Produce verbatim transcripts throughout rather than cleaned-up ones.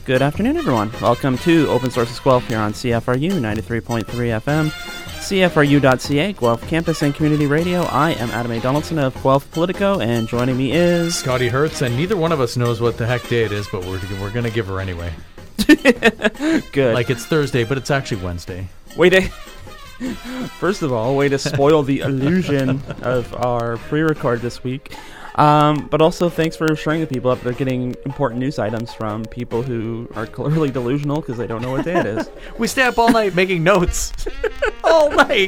Good afternoon, everyone. Welcome to Open Sources Guelph here on C F R U ninety-three point three F M, C F R U dot C A, Guelph Campus and Community Radio. I am Adam A. Donaldson of Guelph Politico, and joining me is... Scotty Hertz, and neither one of us knows what the heck day it is, but we're, we're going to give her anyway. Good. Like it's Thursday, but it's actually Wednesday. Wait a... First of all, way to spoil the illusion of our pre-record this week. Um, but also, thanks for showing the people up. They're getting important news items from people who are clearly delusional because they don't know what day it is. We stay up all night making notes. all night.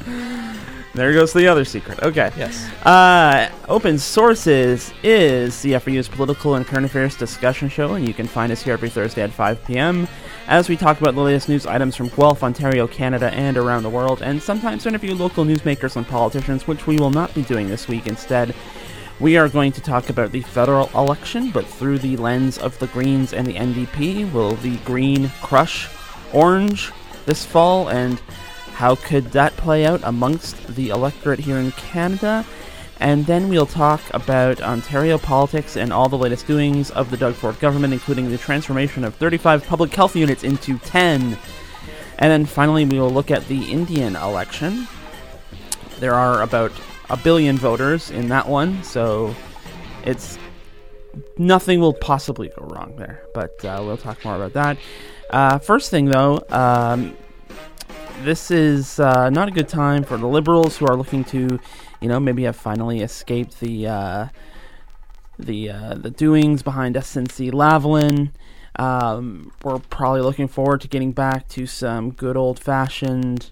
There goes the other secret. Okay. Yes. Uh, Open Sources is C F R U's political and current affairs discussion show, and you can find us here every Thursday at five p.m. as we talk about the latest news items from Guelph, Ontario, Canada, and around the world, and sometimes interview local newsmakers and politicians, which we will not be doing this week. Instead, we are going to talk about the federal election, but through the lens of the Greens and the N D P. Will the Green crush Orange this fall, and how could that play out amongst the electorate here in Canada? And then we'll talk about Ontario politics and all the latest doings of the Doug Ford government, including the transformation of thirty-five public health units into ten. And then finally, we will look at the Indian election. There are about a billion voters in that one, so it's nothing will possibly go wrong there. But uh, we'll talk more about that. Uh, first thing, though, um, this is uh, not a good time for the Liberals who are looking to, you know, maybe have finally escaped the uh, the uh, the doings behind S N C Lavalin. Um, we're probably looking forward to getting back to some good old-fashioned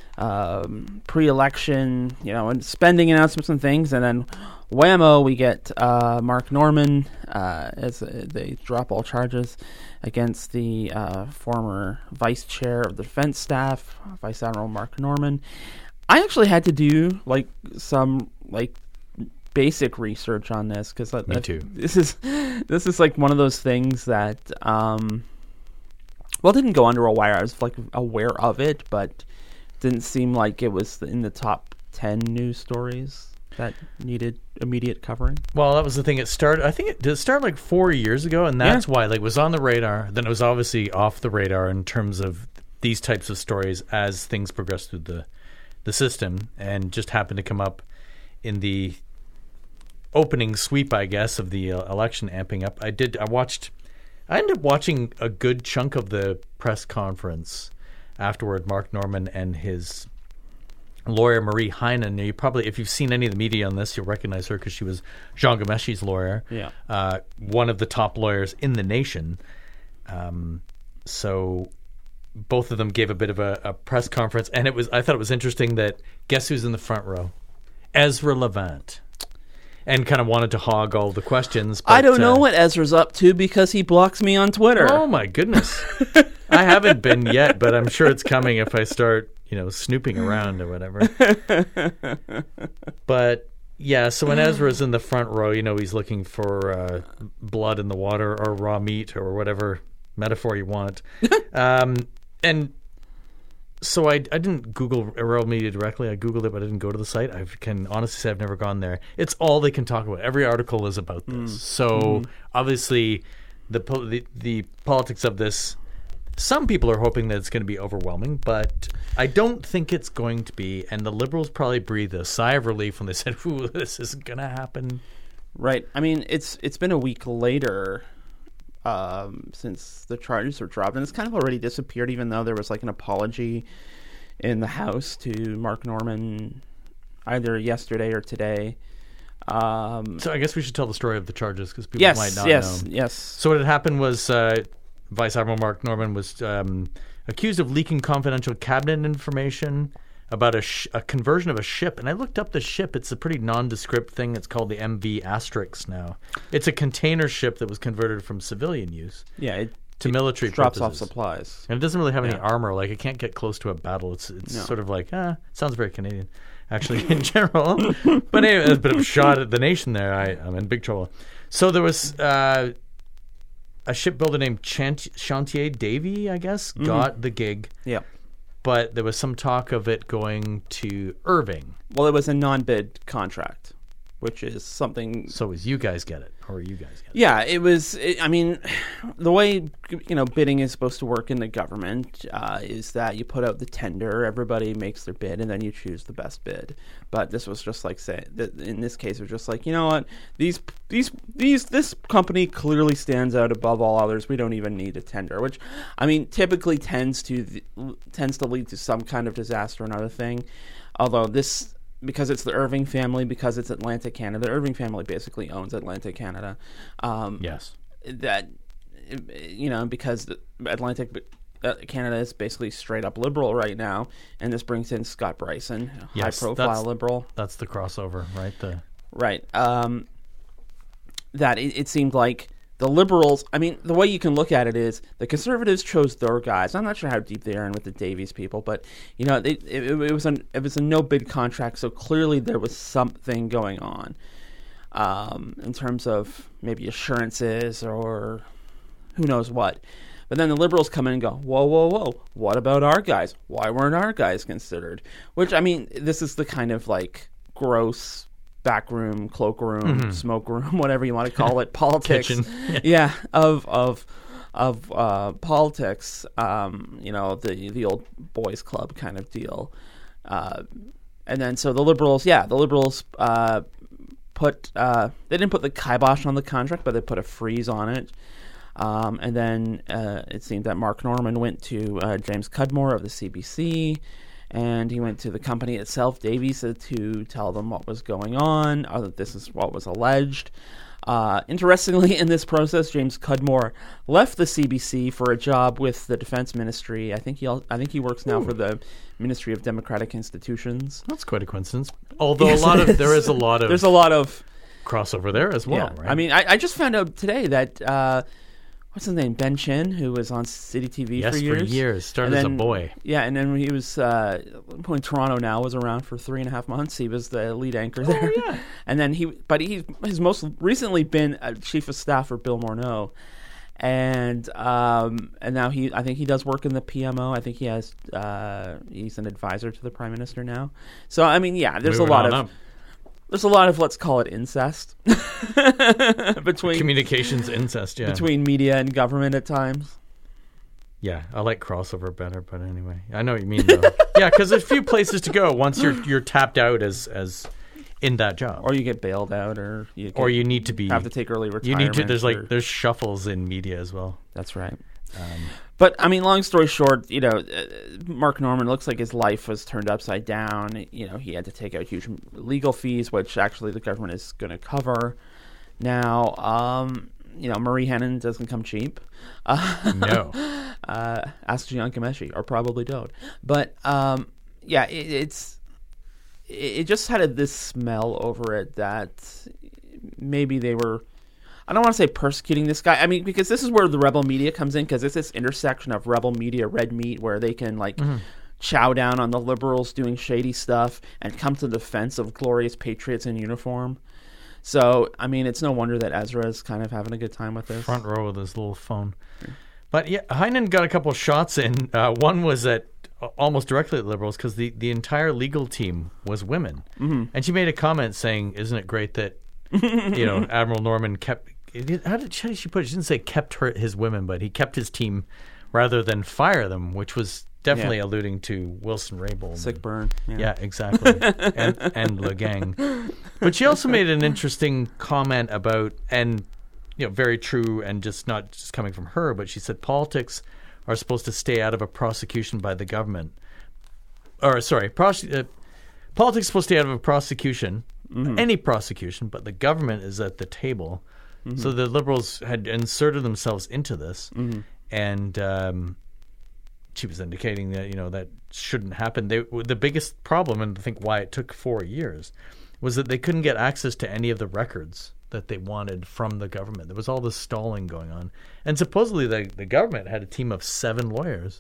um, pre-election, you know, and spending announcements and things, and then whammo, we get uh, Mark Norman uh, as uh, they drop all charges against the uh, former vice chair of the defense staff, Vice Admiral Mark Norman. I actually had to do like some like basic research on this because me too. This is this is like one of those things that um, well, it didn't go under a wire. I was like aware of it, but didn't seem like it was in the top ten news stories that needed immediate covering. Well, that was the thing. It started, I think it did start like four years ago, and that's yeah. why like, it was on the radar. Then it was obviously off the radar in terms of these types of stories as things progress through the, the system, and just happened to come up in the opening sweep, I guess, of the uh, election amping up. I did, I watched, I ended up watching a good chunk of the press conference afterward. Mark Norman and his lawyer Marie Heinen. You probably, if you've seen any of the media on this, you'll recognize her because she was Jean Ghomechi's lawyer. Yeah, uh, one of the top lawyers in the nation. Um, so both of them gave a bit of a, a press conference, and it was. I thought it was interesting that guess who's in the front row? Ezra Levant. And kind of wanted to hog all the questions. But, I don't know uh, what Ezra's up to because he blocks me on Twitter. Oh my goodness! I haven't been yet, but I'm sure it's coming if I start, you know, snooping around or whatever. But yeah, so when Ezra's in the front row, you know, he's looking for uh, blood in the water or raw meat or whatever metaphor you want. um, and so I, I didn't Google Royal Media directly. I Googled it, but I didn't go to the site. I can honestly say I've never gone there. It's all they can talk about. Every article is about this. Mm. So mm. obviously the, the the politics of this, some people are hoping that it's going to be overwhelming, but I don't think it's going to be. And the Liberals probably breathed a sigh of relief when they said, ooh, this isn't going to happen. Right. I mean, it's it's been a week later um, since the charges were dropped, and it's kind of already disappeared, even though there was like an apology in the House to Mark Norman either yesterday or today. Um, so I guess we should tell the story of the charges because people yes, might not yes, know. Yes, yes. So what had happened was uh, Vice Admiral Mark Norman was um, accused of leaking confidential cabinet information about a, sh- a conversion of a ship. And I looked up the ship. It's a pretty nondescript thing. It's called the M V Asterix now. It's a container ship that was converted from civilian use yeah, it, to it drops drops purposes. off supplies. And it doesn't really have any yeah. armor. Like, it can't get close to a battle. It's it's no. sort of like, ah, sounds very Canadian, actually, in general. But anyway, a bit of a shot at the nation there. I, I'm in big trouble. So there was uh, a shipbuilder named Chant- Chantier Davy, I guess, mm-hmm. got the gig. Yeah. But there was some talk of it going to Irving. Well, it was a non-bid contract. which is something. So as you guys get it, or you guys get it? Yeah, it was. It, I mean, the way you know bidding is supposed to work in the government uh, is that you put out the tender, everybody makes their bid, and then you choose the best bid. But this was just like say that in this case, it was just like, you know what, these these these this company clearly stands out above all others. We don't even need a tender, which I mean typically tends to tends to lead to some kind of disaster or another thing. Although this, because it's the Irving family, because it's Atlantic Canada, the Irving family basically owns Atlantic Canada. Um, Yes. That, you know, because Atlantic Canada is basically straight up liberal right now, and this brings in Scott Bryson, Yes, high profile that's- liberal. That's the crossover, right? The Right. Um, that it, it seemed like the liberals, I mean, the way you can look at it is the conservatives chose their guys. I'm not sure how deep they are in with the Davies people, but, you know, they, it, it was an, it was a no-bid contract, so clearly there was something going on um, in terms of maybe assurances or who knows what. But then the liberals come in and go, whoa, whoa, whoa, what about our guys? Why weren't our guys considered? Which, I mean, this is the kind of, like, gross backroom, cloakroom, mm-hmm. smoke room, whatever you want to call it, politics. yeah. yeah, of of of uh, politics. Um, you know, the the old boys club kind of deal. Uh, and then so the liberals, yeah, the liberals uh, put uh, they didn't put the kibosh on the contract, but they put a freeze on it. Um, and then uh, it seemed that Mark Norman went to uh, James Cudmore of the C B C. And he went to the company itself, Davies, to tell them what was going on, or that this is what was alleged. Uh, interestingly, in this process, James Cudmore left the C B C for a job with the Defense Ministry. I think he, I think he works now Ooh. for the Ministry of Democratic Institutions. That's quite a coincidence. Although yes, a lot of there is a lot of there's a lot of crossover there as well. Yeah. Right? I mean, I, I just found out today that. Uh, What's his name? Ben Chin, who was on City T V yes, for years. for years. Started then, as a boy. Yeah, and then when he was uh, when Toronto Now was around for three and a half months, he was the lead anchor there. Oh, yeah. And then he, but he has most recently been a chief of staff for Bill Morneau, and um, and now he, I think he does work in the P M O. I think he has, uh, he's an advisor to the Prime Minister now. So I mean, yeah, there's Moving a lot of. Up. There's a lot of, let's call it incest between communications incest, yeah, between media and government at times. Yeah, I like crossover better, but anyway, I know what you mean though. Yeah, because there's a few places to go once you're you're tapped out as as in that job, or you get bailed out, or you get, or you need to be have to take early retirement. You need to. There's or, like there's shuffles in media as well. That's right. Um, But, I mean, long story short, you know, uh, Mark Norman looks like his life was turned upside down. You know, he had to take out huge legal fees, which actually the government is going to cover. Now, um, you know, Marie Henein doesn't come cheap. Uh, no. uh, ask Jian Ghomeshi, or probably don't. But, um, yeah, it, it's it just had a, this smell over it that maybe they were... I don't want to say persecuting this guy. I mean, because this is where the rebel media comes in, because it's this intersection of rebel media, red meat, where they can, like, mm-hmm. chow down on the liberals doing shady stuff and come to the defense of glorious patriots in uniform. So, I mean, it's no wonder that Ezra is kind of having a good time with this. Front row with his little phone. But, yeah, Henein got a couple of shots in. Uh, one was at uh, almost directly at liberals, because the, the entire legal team was women. Mm-hmm. And she made a comment saying, isn't it great that, you know, Admiral Norman kept... How did, how did she put it? She didn't say kept her, his women, but he kept his team rather than fire them, which was definitely yeah. alluding to Wilson Raybould. Sick burn. Yeah, yeah exactly. and, and Le Gang. But she also made an interesting comment about, and you know, very true, and just not just coming from her, but she said politics are supposed to stay out of a prosecution by the government. Or, sorry, pros- uh, politics is supposed to stay out of a prosecution, mm-hmm. any prosecution, but the government is at the table. Mm-hmm. So the liberals had inserted themselves into this, mm-hmm. and um, she was indicating that you know that shouldn't happen. They, the biggest problem, and I think why it took four years, was that they couldn't get access to any of the records that they wanted from the government. There was all this stalling going on, and supposedly the the government had a team of seven lawyers,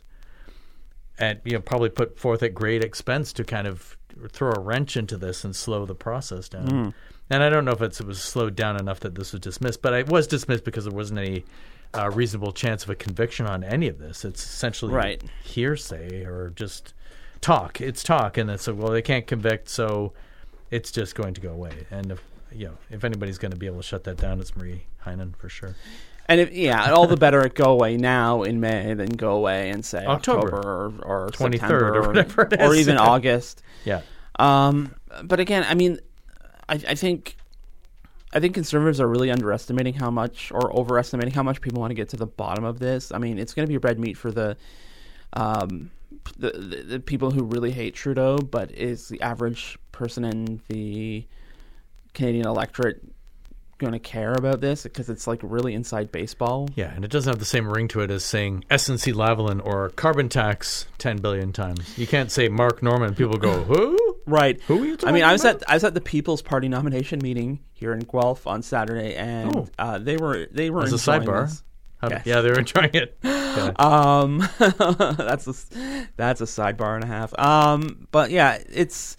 and you know probably put forth at great expense to kind of throw a wrench into this and slow the process down. Mm. And I don't know if it's, it was slowed down enough that this was dismissed, but it was dismissed because there wasn't any uh, reasonable chance of a conviction on any of this. It's essentially right. hearsay or just talk. It's talk, and it's well, they can't convict, so it's just going to go away. And if, you know, if anybody's going to be able to shut that down, it's Marie Heinen for sure. And if, yeah, all the better at go away now in May than go away in say October, October or, or twenty-third September or whatever it is. or even August. Yeah. Um, but again, I mean, I, I think I think conservatives are really underestimating how much or overestimating how much people want to get to the bottom of this. I mean, it's going to be red meat for the, um, the, the the people who really hate Trudeau, but is the average person in the Canadian electorate going to care about this because it's like really inside baseball? Yeah, and it doesn't have the same ring to it as saying S N C Lavalin or carbon tax ten billion times. You can't say Mark Norman. People go, who? Right. Who are you talking I mean, I was about? at I was at the People's Party nomination meeting here in Guelph on Saturday, and Oh. uh, they were they were As a enjoying sidebar. this. How- Yes. Yeah, they were enjoying it. Yeah. Um, that's a that's a sidebar and a half. Um, but yeah, it's.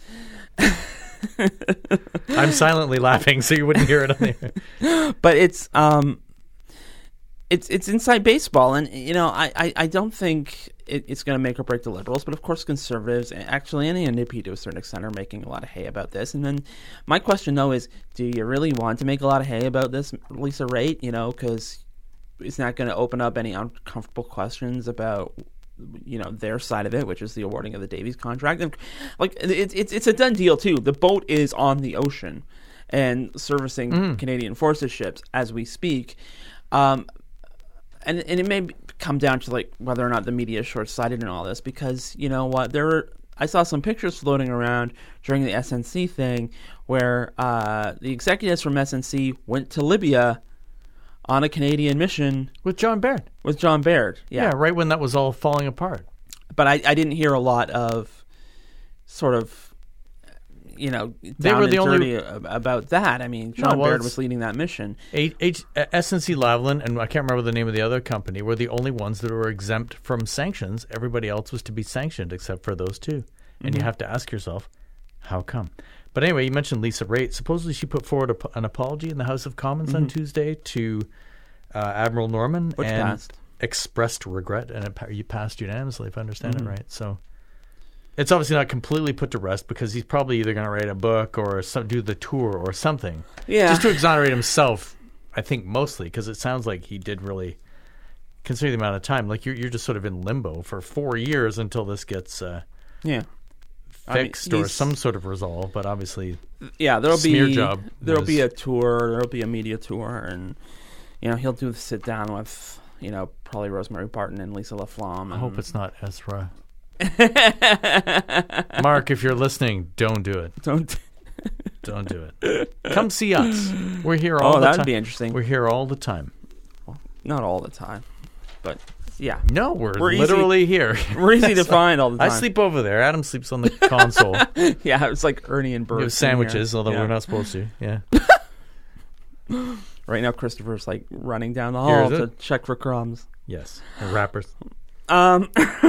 I'm silently laughing so you wouldn't hear it on there. But it's um, it's it's inside baseball, and you know, I, I, I don't think it, it's going to make or break the Liberals, but of course, Conservatives, and actually, any N D P to a certain extent, are making a lot of hay about this. And then my question though is, do you really want to make a lot of hay about this, Lisa Raitt? You know, because it's not going to open up any uncomfortable questions about, you know, their side of it, which is the awarding of the Davies contract. And like it's it's it's a done deal too. The boat is on the ocean and servicing Mm. Canadian Forces ships as we speak. Um, and and it may be- come down to like whether or not the media is short sighted in all this, because you know what, there were I saw some pictures floating around during the S N C thing where uh, the executives from S N C went to Libya on a Canadian mission With John Baird. with John Baird. Yeah. Yeah, right when that was all falling apart. but I, I didn't hear a lot of sort of, you know, They down were and the only- dirty ab- about that. I mean, John well, Baird it's- was leading that mission. H- H- S N C Lavalin, and I can't remember the name of the other company, were the only ones that were exempt from sanctions. Everybody else was to be sanctioned except for those two. And Mm-hmm. you have to ask yourself, how come? But anyway, you mentioned Lisa Raitt. Supposedly she put forward a, an apology in the House of Commons on Tuesday to uh, Admiral Norman Which and passed. expressed regret, and it pa- you passed unanimously, if I understand Mm-hmm. it right. So it's obviously not completely put to rest because he's probably either going to write a book or some, do the tour or something. Yeah. Just to exonerate himself, I think mostly, because it sounds like he did really, considering the amount of time, like you're, you're just sort of in limbo for four years until this gets uh, Yeah. I mean, fixed or he's- some sort of resolve. But obviously, Yeah, there'll Smear be job there'll was- be a tour, there'll be a media tour, and you know, he'll do the sit down with, you know, probably Rosemary Barton and Lisa Laflamme. I hope it's not Ezra. Mark, if you're listening, don't do it. don't. Don't do it. Come see us. We're here all Oh, the that'd time. be interesting. We're here all the time. Not all the time, but yeah, No, we're, We're easy- literally here. we're easy to find all the I time. sleep over there. Adam sleeps on the console. Yeah, it's like Ernie and Bert. We have sandwiches, in here. although Yeah. we're not supposed to. Yeah. Right now, Christopher's like running down the Here hall is to it. check for crumbs. Yes. The rappers. Um,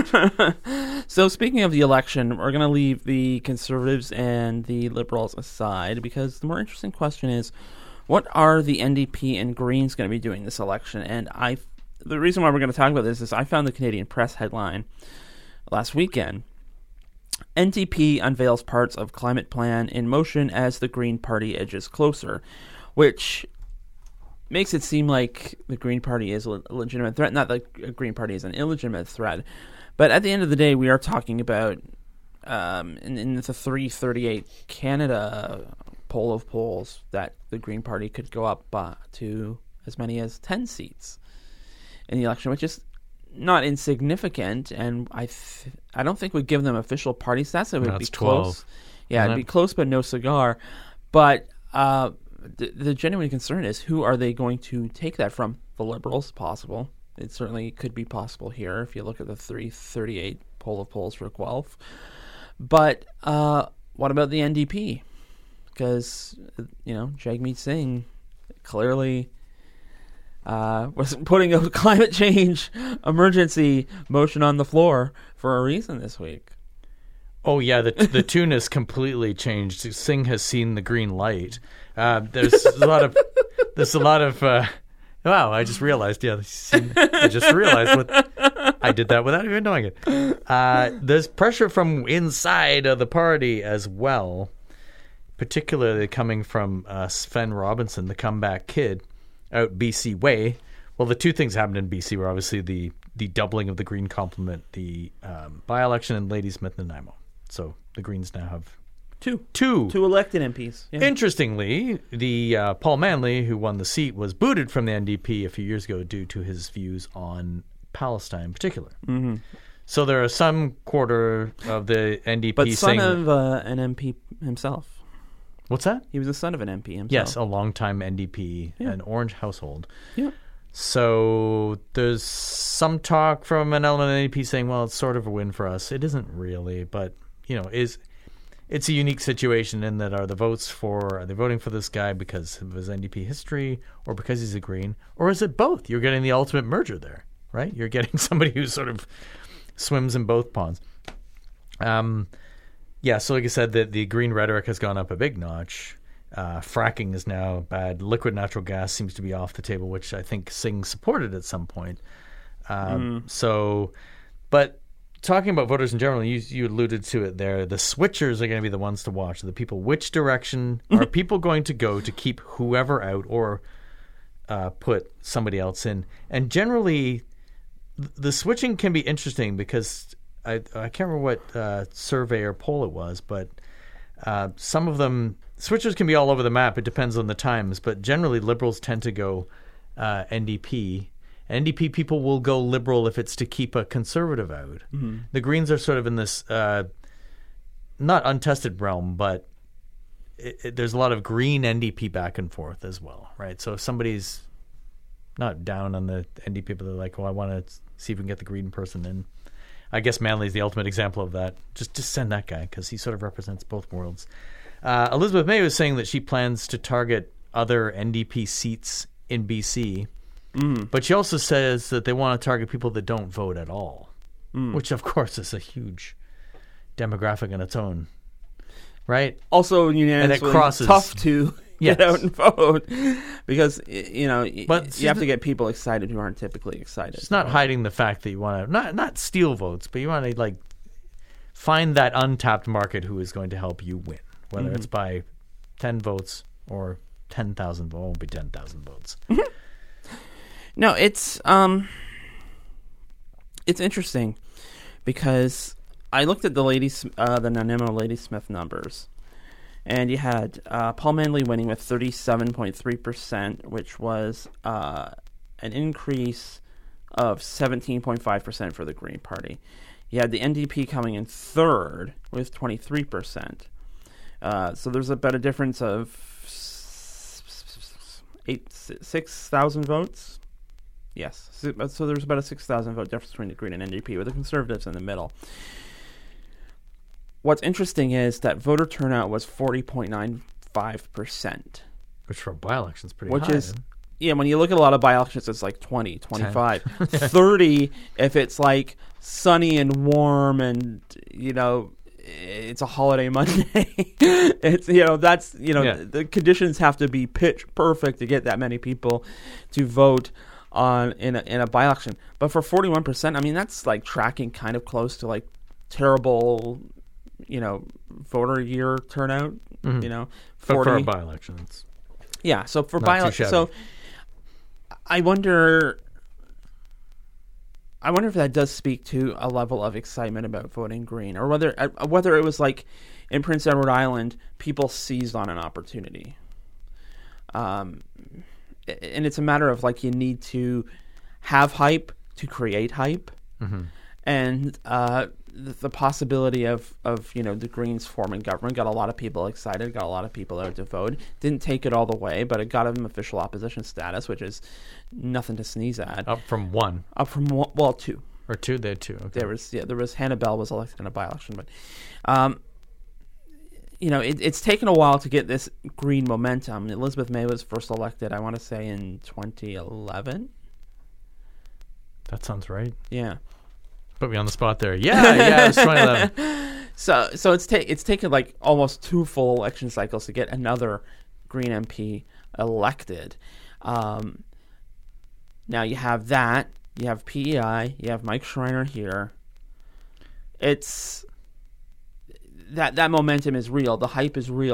so speaking of the election, we're going to leave the Conservatives and the Liberals aside because the more interesting question is, what are the N D P and Greens going to be doing this election? And I, the reason why we're going to talk about this is I found the Canadian Press headline last weekend. N D P unveils parts of climate plan in motion as the Green Party edges closer, which makes it seem like the Green Party is a legitimate threat. Not that the Green Party is an illegitimate threat, but at the end of the day, we are talking about um, in, in the three thirty-eight Canada poll of polls that the Green Party could go up uh, to as many as ten seats in the election, which is not insignificant. And I, th- I don't think would give them official party stats. It would No, be it's twelve. close. Yeah, Isn't it'd it? be close, but no cigar. But uh, the, the genuine concern is, who are they going to take that from? The Liberals, possible. It certainly could be possible here if you look at the three thirty-eight poll of polls for Guelph. But uh, what about the N D P? Because, you know, Jagmeet Singh clearly uh, was putting a climate change emergency motion on the floor for a reason this week. Oh, yeah. The, the tune has completely changed. Singh has seen the green light. Uh, there's a lot of, there's a lot of, uh, wow, I just realized, yeah, seen, I just realized what, I did that without even knowing it. Uh, there's pressure from inside of the party as well. particularly coming from uh, Sven Robinson, the comeback kid, out B C way. Well, the two things happened in B C were obviously the, the doubling of the Green complement, the um, by-election in Ladysmith and Nanaimo. So the Greens now have two. Two. Two elected M Ps. Yeah. Interestingly, the uh, Paul Manley, who won the seat, was booted from the N D P a few years ago due to his views on Palestine in particular. Mm-hmm. So there are some quarter of the N D P but son saying... of uh, an M P himself. What's that? He was the son of an M P himself. Yes, a longtime N D P, yeah. an Orange household. Yeah. So there's some talk from an element of the N D P saying, well, it's sort of a win for us. It isn't really, but, you know, is it's a unique situation in that are the votes for, are they voting for this guy because of his N D P history or because he's a Green? Or is it both? You're getting the ultimate merger there, right? You're getting somebody who sort of swims in both ponds. Um, yeah, so like I said, the, the Green rhetoric has gone up a big notch. Uh, fracking is now bad. Liquid natural gas seems to be off the table, which I think Singh supported at some point. Um, mm. So, but talking about voters in general, you, you alluded to it there. The switchers are going to be the ones to watch. The people, which direction are people going to go to keep whoever out or uh, put somebody else in? And generally, the switching can be interesting because I, I can't remember what uh, survey or poll it was, but uh, some of them, switchers can be all over the map. It depends on the times, but generally Liberals tend to go uh, N D P. N D P people will go Liberal if it's to keep a Conservative out. Mm-hmm. The Greens are sort of in this uh, not untested realm, but it, it, there's a lot of Green N D P back and forth as well, right? So if somebody's not down on the N D P, but they're like, well, I want to see if we can get the Green person in. I guess Manley's the ultimate example of that. Just just send that guy because he sort of represents both worlds. Uh, Elizabeth May was saying that she plans to target other N D P seats in B C, mm. but she also says that they want to target people that don't vote at all, mm. which of course is a huge demographic in its own, right? Also, unanimously, it's tough to yes. get out and vote because you know but you have to get people excited who aren't typically excited. It's not hiding the fact that you want to not not steal votes, but you want to like find that untapped market who is going to help you win. Whether mm-hmm. it's by ten votes or ten thousand votes. It won't be ten thousand votes. No, it's um, it's interesting because I looked at the ladies, uh, the Nanaimo Ladysmith numbers, and you had uh, Paul Manley winning with thirty-seven point three percent, which was uh, an increase of seventeen point five percent for the Green Party. You had the N D P coming in third with twenty-three percent. Uh, so there's about a difference of eight, six thousand votes. Yes, so there's about a six thousand vote difference between the Green and N D P, with the Conservatives in the middle. What's interesting is that voter turnout was forty point nine five percent, which for a by-election is pretty which high. Which is, then. yeah, when you look at a lot of by-elections, it's like twenty, twenty-five, thirty if it's like sunny and warm and you know. It's a holiday Monday. It's you know that's you know yeah. the, the conditions have to be pitch perfect to get that many people to vote on in a, in a by-election. But for forty-one percent, I mean that's like tracking kind of close to like terrible, you know, voter year turnout. Mm-hmm. You know, forty for a by-election. It's yeah. So for by-election, so I wonder. I wonder if that does speak to a level of excitement about voting Green, or whether uh, whether it was like in Prince Edward Island, people seized on an opportunity. Um, and it's a matter of like you need to have hype to create hype, mm-hmm. and uh, the, the possibility of, of you know the Greens forming government got a lot of people excited, got a lot of people out to vote. Didn't take it all the way, but it got them official opposition status, which is nothing to sneeze at. Up from one. Up from one, well, two. Or two, they had two. Okay. There was yeah, there was Hannah Bell was elected in a by-election, but um, you know it, it's taken a while to get this Green momentum. Elizabeth May was first elected, I want to say, in twenty eleven. That sounds right. Yeah. Put me on the spot there. Yeah, yeah, it was twenty eleven. So, so it's ta- it's taken like almost two full election cycles to get another Green M P elected. Um, now you have that. You have P E I. You have Mike Schreiner here. It's that that momentum is real. The hype is real.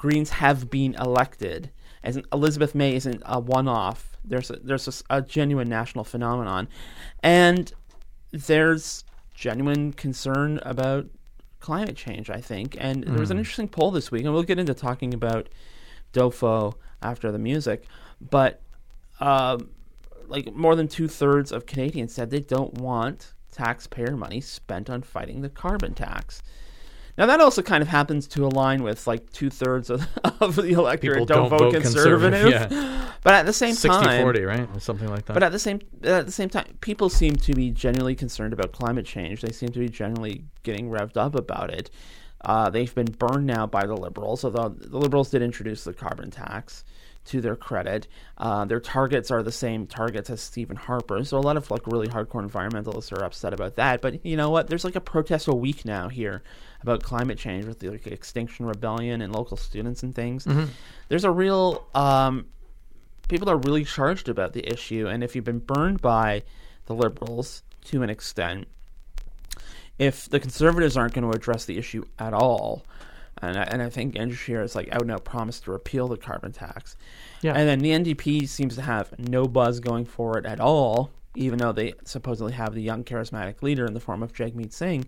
Greens have been elected. As in, Elizabeth May isn't a one-off. There's a, there's a, a genuine national phenomenon, and there's genuine concern about climate change, I think. And mm. there was an interesting poll this week, and we'll get into talking about D O F O after the music, but um, like more than two-thirds of Canadians said they don't want taxpayer money spent on fighting the carbon tax. Now, that also kind of happens to align with like two-thirds of, of the electorate People don't, don't vote, vote conservative. conservative yeah. But at the same time... sixty forty, right? Or something like that. But at the same at the same time, people seem to be genuinely concerned about climate change. They seem to be generally getting revved up about it. Uh, they've been burned now by the Liberals, although the Liberals did introduce the carbon tax, to their credit. Uh, their targets are the same targets as Stephen Harper, so a lot of like really hardcore environmentalists are upset about that. But you know what? There's like a protest a week now here about climate change with the like, Extinction Rebellion and local students and things. Mm-hmm. There's a real... Um, people are really charged about the issue, and if you've been burned by the Liberals to an extent, if the Conservatives aren't going to address the issue at all, and I, and I think Andrew Scheer has like out and out promised to repeal the carbon tax, yeah. and then the N D P seems to have no buzz going for it at all, even though they supposedly have the young charismatic leader in the form of Jagmeet Singh.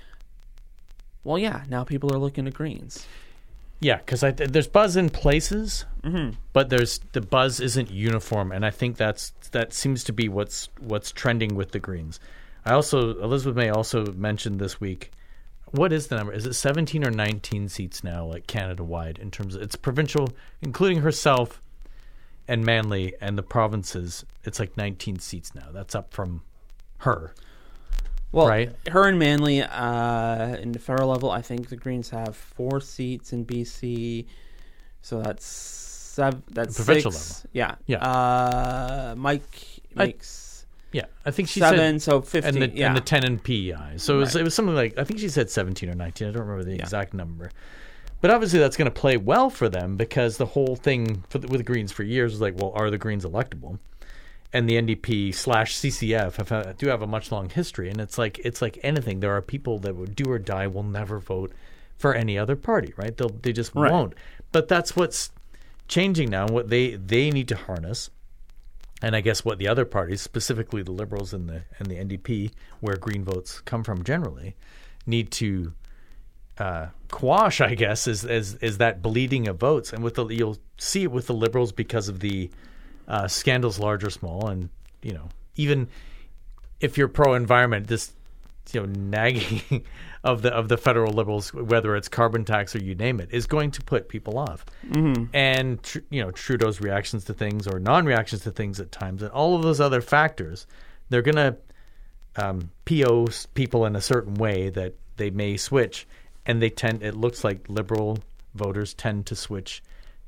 Well, yeah, now people are looking to Greens. Yeah, because there's buzz in places, mm-hmm. but there's the buzz isn't uniform, and I think that's that seems to be what's what's trending with the Greens. I also Elizabeth May also mentioned this week. What is the number? Is it seventeen or nineteen seats now, like Canada-wide, in terms of it's provincial, including herself and Manly and the provinces? It's like nineteen seats now. That's up from her. Well, right? Her and Manly, uh, in the federal level, I think the Greens have four seats in B C, so that's seven. That's provincial six. level. Yeah, yeah. Uh, Mike makes I, yeah, I think she seven, said so fifteen. And the, yeah. and the ten in P E I. So it was, right. it was something like I think she said seventeen or nineteen. I don't remember the yeah. exact number. But obviously that's going to play well for them because the whole thing for the, with the Greens for years was like, well, are the Greens electable? And the N D P slash C C F have, uh, do have a much long history, and it's like it's like anything. There are people that would do or die will never vote for any other party, right? They'll they just right. won't. But that's what's changing now. What they they need to harness, and I guess what the other parties, specifically the Liberals and the and the N D P, where Green votes come from generally, need to uh, quash. I guess is is is that bleeding of votes, and with the you'll see it with the Liberals because of the. Uh, scandals, large or small, and you know, even if you're pro-environment, this you know nagging of the of the federal Liberals, whether it's carbon tax or you name it, is going to put people off. Mm-hmm. And tr- you know, Trudeau's reactions to things or non-reactions to things at times, and all of those other factors, they're going to um, P O people in a certain way that they may switch, and they tend. It looks like Liberal voters tend to switch,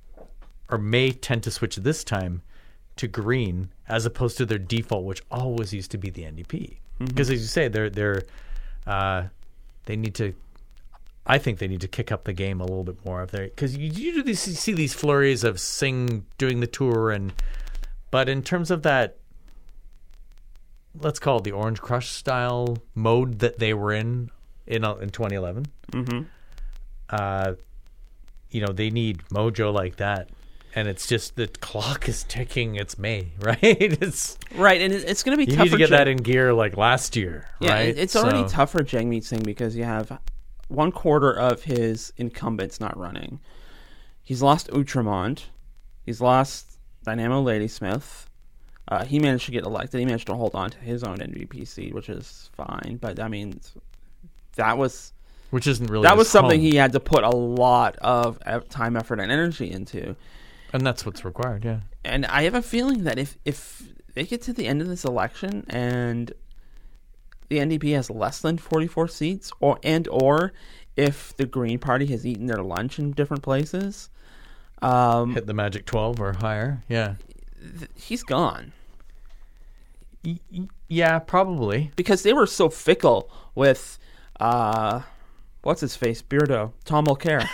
or may tend to switch this time. To Green as opposed to their default, which always used to be the N D P. Because mm-hmm. as you say, they're they're uh, they need to. I think they need to kick up the game a little bit more of their because you, you do these, you see these flurries of Singh doing the tour and, but in terms of that, let's call it the Orange Crush style mode that they were in in in twenty eleven. Mm-hmm. Uh, you know they need mojo like that. And it's just the clock is ticking. It's May, right? It's right, and it's going to be you tough. You need to get Jag- that in gear like last year, yeah, right? It's so. already tough for Jagmeet Singh because you have one quarter of his incumbents not running. He's lost Outremont. He's lost Dynamo Ladysmith. Uh, he managed to get elected. He managed to hold on to his own N D P seat, which is fine. But I mean, that was which isn't really that was something home. he had to put a lot of time, effort, and energy into. And that's what's required, yeah. And I have a feeling that if, if they get to the end of this election and the N D P has less than forty-four seats, or and or if the Green Party has eaten their lunch in different places, um, hit the magic twelve or higher, yeah, th- he's gone. Y- y- yeah, probably because they were so fickle with uh, what's his face, Beardo, Tom Mulcair.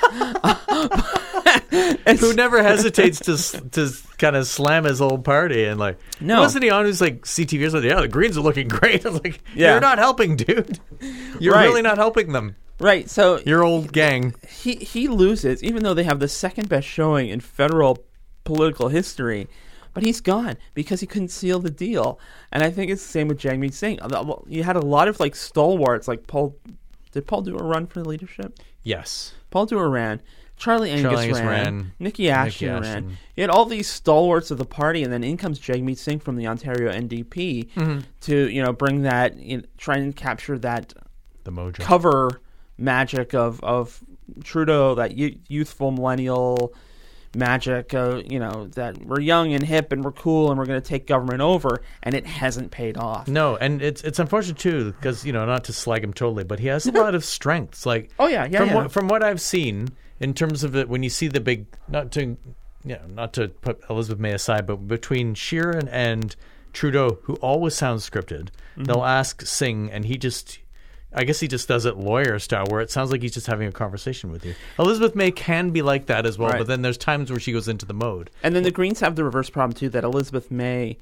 Who never hesitates to to kind of slam his old party and like no wasn't he on who's like C T V or something? Yeah, the Greens are looking great. I was like, yeah. You're not helping, dude. You're right. really not helping them. Right, so Your old gang. he he loses, even though they have the second best showing in federal political history. But he's gone because he couldn't seal the deal. And I think it's the same with Jagmeet Singh. You had a lot of like stalwarts, like Paul. Did Paul Dewar run for leadership? Yes. Paul Dewar ran. Charlie Angus, Charlie Angus ran. ran. Nikki Ashton, Nikki ran. Ashton. You had all these stalwarts of the party, and then in comes Jagmeet Singh from the Ontario N D P Mm-hmm. to you know bring that, you know, try and capture that The mojo. cover magic of of Trudeau, that y- youthful millennial magic, uh, you know, that we're young and hip and we're cool and we're going to take government over, and it hasn't paid off. No, and it's it's unfortunate too because you know not to slag him totally, but he has a lot of strengths. Like Oh, yeah, yeah, from yeah. what from what I've seen in terms of it, when you see the big not to you know not to put Elizabeth May aside, but between Sheeran and Trudeau, who always sounds scripted, Mm-hmm. they'll ask Singh, and he just. I guess he just does it lawyer style, where it sounds like he's just having a conversation with you. Elizabeth May can be like that as well, Right. but then there's times where she goes into the mode. And then the Greens have the reverse problem too, that Elizabeth May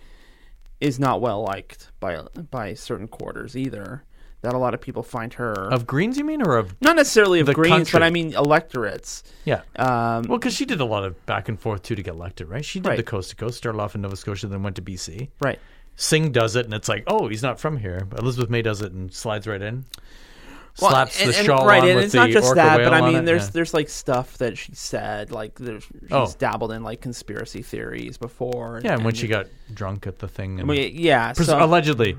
is not well liked by by certain quarters either. That a lot of people find her Of Greens, you mean, or of not necessarily of the Greens, country? but I mean electorates. yeah? Um, Well, because she did a lot of back and forth too to get elected, right? She did Right. the coast to coast, started off in Nova Scotia, then went to B C. right. Singh does it, and it's like, oh, he's not from here. Elizabeth May does it and slides right in, Well, slaps and- the and- shawl right, on and with it's the not just orca that, whale but I on mean, it, there's yeah. there's like stuff that she said, like there's she's Oh. dabbled in like conspiracy theories before. yeah, and when she got drunk at the thing, and well, yeah, pres- so, allegedly.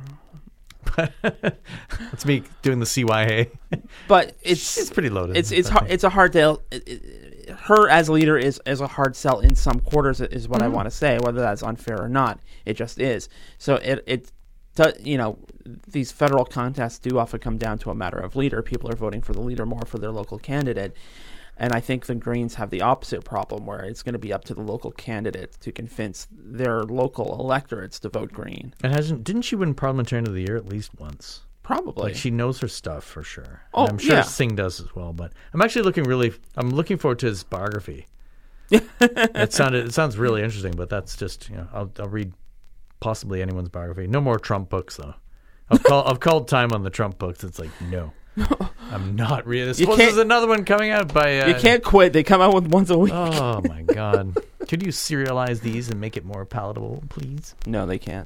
But that's me doing the C Y A. but it's It's pretty loaded. it's it's I hard. think. It's a hard sell. It, it, her as leader is is a hard sell in some quarters. Is what I Mm-hmm. want to say. Whether that's unfair or not, it just is. So it it. do- You know, these federal contests do often come down to a matter of leader. People are voting for the leader more for their local candidate. And I think the Greens have the opposite problem, where it's going to be up to the local candidate to convince their local electorates to vote Green. And hasn't didn't she win Parliamentarian of the Year at least once? Probably. Like she knows her stuff for sure. Oh, And I'm sure yeah. Singh does as well. But I'm actually looking really. I'm looking forward to his biography. it sounded. It sounds really interesting. But that's just you know. I'll, I'll read possibly anyone's biography. No more Trump books though. I've called. I've called time on the Trump books. It's like no. I'm not reading this. You Well, can't- there's another one coming out by. Uh, you can't quit. They come out with once a week. Oh my god! Could you serialize these and make it more palatable, please? No, they can't.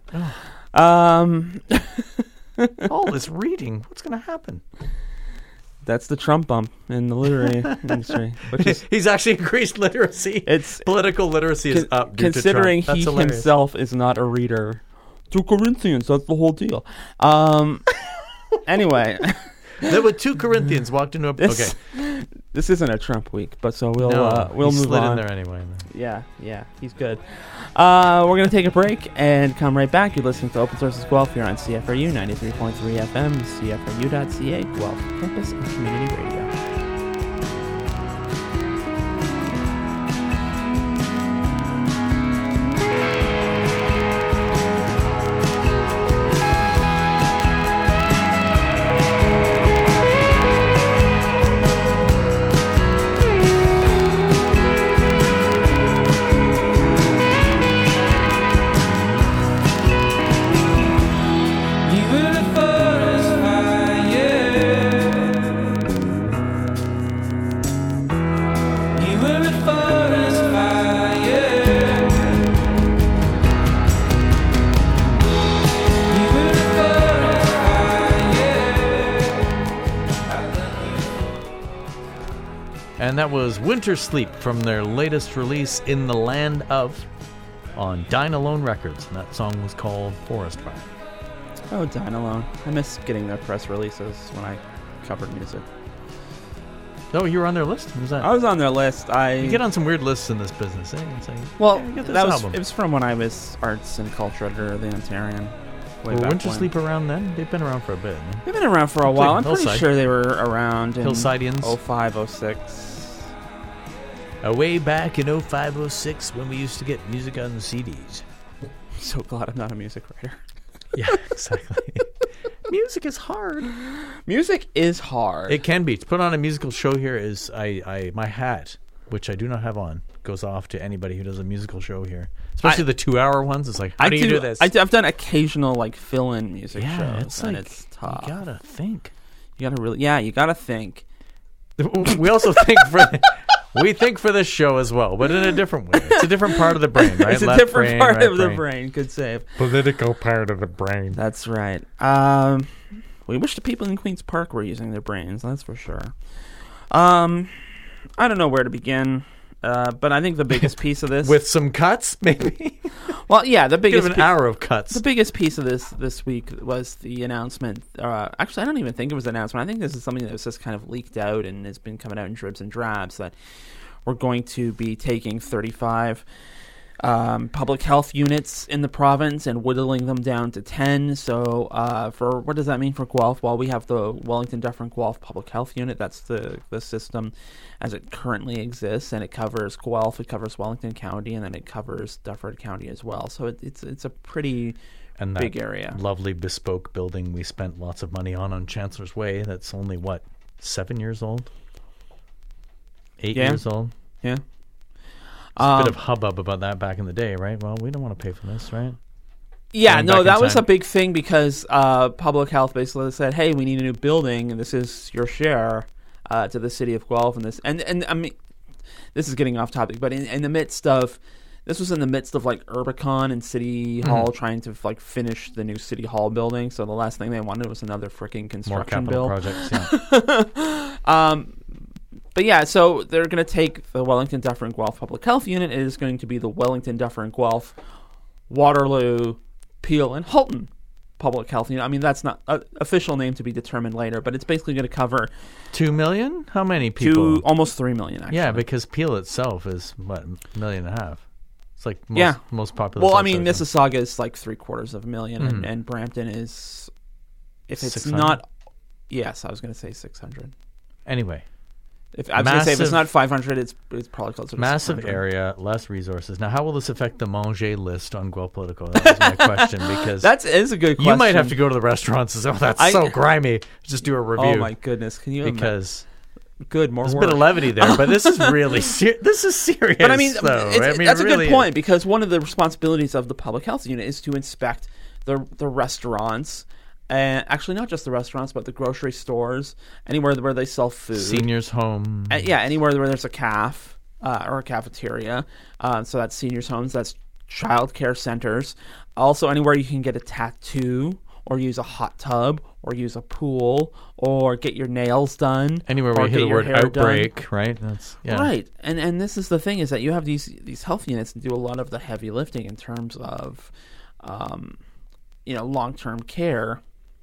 Um, All this reading. What's going to happen? that's the Trump bump in the literary industry, which is He's actually increased literacy. it's Political literacy is con- up due to considering Trump. he That's hilarious. himself is not a reader. To Corinthians, that's the whole deal. Um, anyway, There were two Corinthians walked into a. this Okay, this isn't a Trump week, but so we'll no, uh, we'll he move slid on. in there anyway. Yeah, yeah, he's good. Uh, we're going to take a break and come right back. You're listening to Open Sources Guelph here on C F R U ninety-three point three F M, C F R U dot C A, Guelph Campus and Community Radio. You were the forest fire. You were the forest fire. You were the forest fire. And that was Winter Sleep from their latest release, In the Land of, on Dine Alone Records. And that song was called Forest Fire. Oh, Dine Alone. I miss getting their press releases when I covered music. Oh, you were on their list? Who's that? I was on their list. I You get on some weird lists in this business, eh? It's like, well, yeah, get this that was album. it was from when I was arts and culture editor of the Ontarian. Way Were back Winter when. Sleep around then? They've been around for a bit. No? They've been around for a while. I'm pretty Hillside. sure they were around in Hillsidians. oh five, oh six. Uh, way back in oh five, oh six when we used to get music on C Ds. I'm so glad I'm not a music writer. Yeah, exactly. Music is hard. Music is hard. It can be. To put on a musical show here is I, I my hat, which I do not have on, goes off to anybody who does a musical show here. Especially I- the two hour ones. It's like, how I do you do this? I do, I've done occasional like fill-in music yeah, shows, it's and like it's tough. you gotta think. You gotta really, yeah, you gotta think. We also think for we think for this show as well, but in a different way. It's a different part of the brain, right? It's a Left different brain, part right of the brain. Good save. Political part of the brain. That's right. Um, we wish the people in Queen's Park were using their brains. That's for sure. Um, I don't know where to begin. Uh, but I think the biggest piece of this, with some cuts, maybe. well, yeah, the biggest Give an pi- hour of cuts. The biggest piece of this this week was the announcement. Uh, actually, I don't even think it was an announcement. I think this is something that was just kind of leaked out and has been coming out in dribs and drabs that we're going to be taking thirty-five um, public health units in the province and whittling them down to ten. So, uh, for what does that mean for Guelph? Well, we have the Wellington Dufferin Guelph Public Health Unit. That's the the system as it currently exists, and it covers Guelph, it covers Wellington County, and then it covers Dufferin County as well. So it, it's it's a pretty and that big area. Lovely bespoke building we spent lots of money on on Chancellor's Way. That's only what, seven years old, eight Yeah. years old. Yeah. A Um, bit of hubbub about that back in the day, right? Well, we don't want to pay for this, right? Yeah, Going no, back in that was time. a big thing because uh, public health basically said, "Hey, we need a new building, and this is your share uh, to the city of Guelph." And this, and and I mean, this is getting off topic, but in, in the midst of this was in the midst of like Urbicon and City Mm-hmm. Hall trying to like finish the new City Hall building. So the last thing they wanted was another freaking More construction capital bill. projects, yeah. Um, but yeah, so they're going to take the Wellington Dufferin Guelph Public Health Unit. It is going to be the Wellington Dufferin Guelph, Waterloo, Peel, and Halton Public Health Unit. I mean, that's not an official name to be determined later, but it's basically going to cover Two million? How many people? two, almost three million, actually. Yeah, because Peel itself is, what, a million and a half? It's like most, Yeah. most popular. Well, I mean, subsection. Mississauga is like three quarters of a million, and, Mhm. and Brampton is, if it's six hundred? not, yes, I was going to say six hundred. Anyway, If I was going to say if it's Massive- not five hundred, it's it's probably closer to massive six hundred. area, less resources. Now, how will this affect the manger list on Guelph Political? That was my question, because That is a good question. you might have to go to the restaurants and say, oh, that's I- so grimy. Just do a review. Oh my goodness! Can you imagine? Because Good, more there's a work. bit of levity there, but this is really ser- this is serious. But I mean, though, it's, right? I mean, that's it a really good point because one of the responsibilities of the public health unit is to inspect the the restaurants, and actually not just the restaurants, but the grocery stores, anywhere where they sell food. is. Seniors' home. Uh, yeah, anywhere where there's a caf uh, or a cafeteria. Uh, so that's seniors' homes, that's child care centers. Also, anywhere you can get a tattoo or use a hot tub or use a pool or get your nails done. Anywhere or where you hear get the your word hair done. outbreak, right? That's yeah. Right, and and this is the thing is that you have these these health units that do a lot of the heavy lifting in terms of, um, you know, long term care,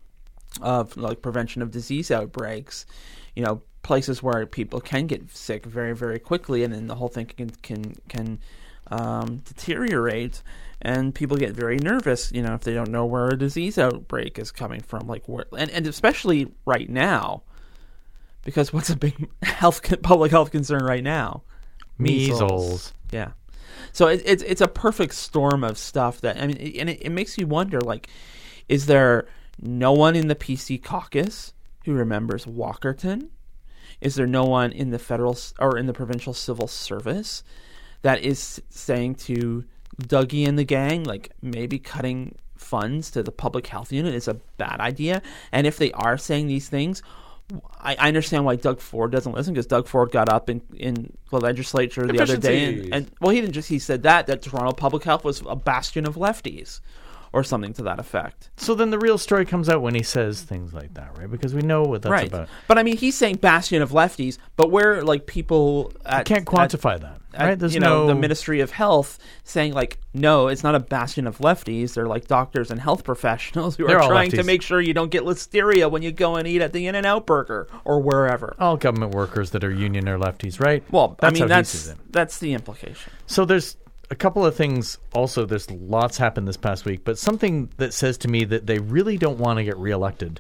of like prevention of disease outbreaks, you know, places where people can get sick very very quickly, and then the whole thing can can can um, deteriorate, and people get very nervous, you know, if they don't know where a disease outbreak is coming from, like where, and and especially right now. Because what's a big health public health concern right now? Measles. Yeah. So it, it's it's a perfect storm of stuff that I mean, it, and it, it makes you wonder, like, is there no one in the P C caucus who remembers Walkerton? Is there no one in the federal s- or in the provincial civil service that is saying to Dougie and the gang, like, maybe cutting funds to the public health unit is a bad idea? And if they are saying these things, I, I understand why Doug Ford doesn't listen, because Doug Ford got up in, in the legislature the other day and, Efficiencies. and well, he didn't just he said that that Toronto Public Health was a bastion of lefties, or something to that effect. So then the real story comes out when he says things like that, right? Because we know what that's right. about. But I mean, he's saying bastion of lefties, but where like people at, I can't quantify that, at, right? at, There's you know, no the Ministry of Health saying like, no, it's not a bastion of lefties. They're like doctors and health professionals who They're are all trying to lefties. make sure you don't get listeria when you go and eat at the In-N-Out Burger or wherever. all government workers that are union are lefties, right? Well, that's I mean, how he that's sees it. that's the implication. So there's a couple of things also. There's lots happened this past week, but something that says to me that they really don't want to get reelected.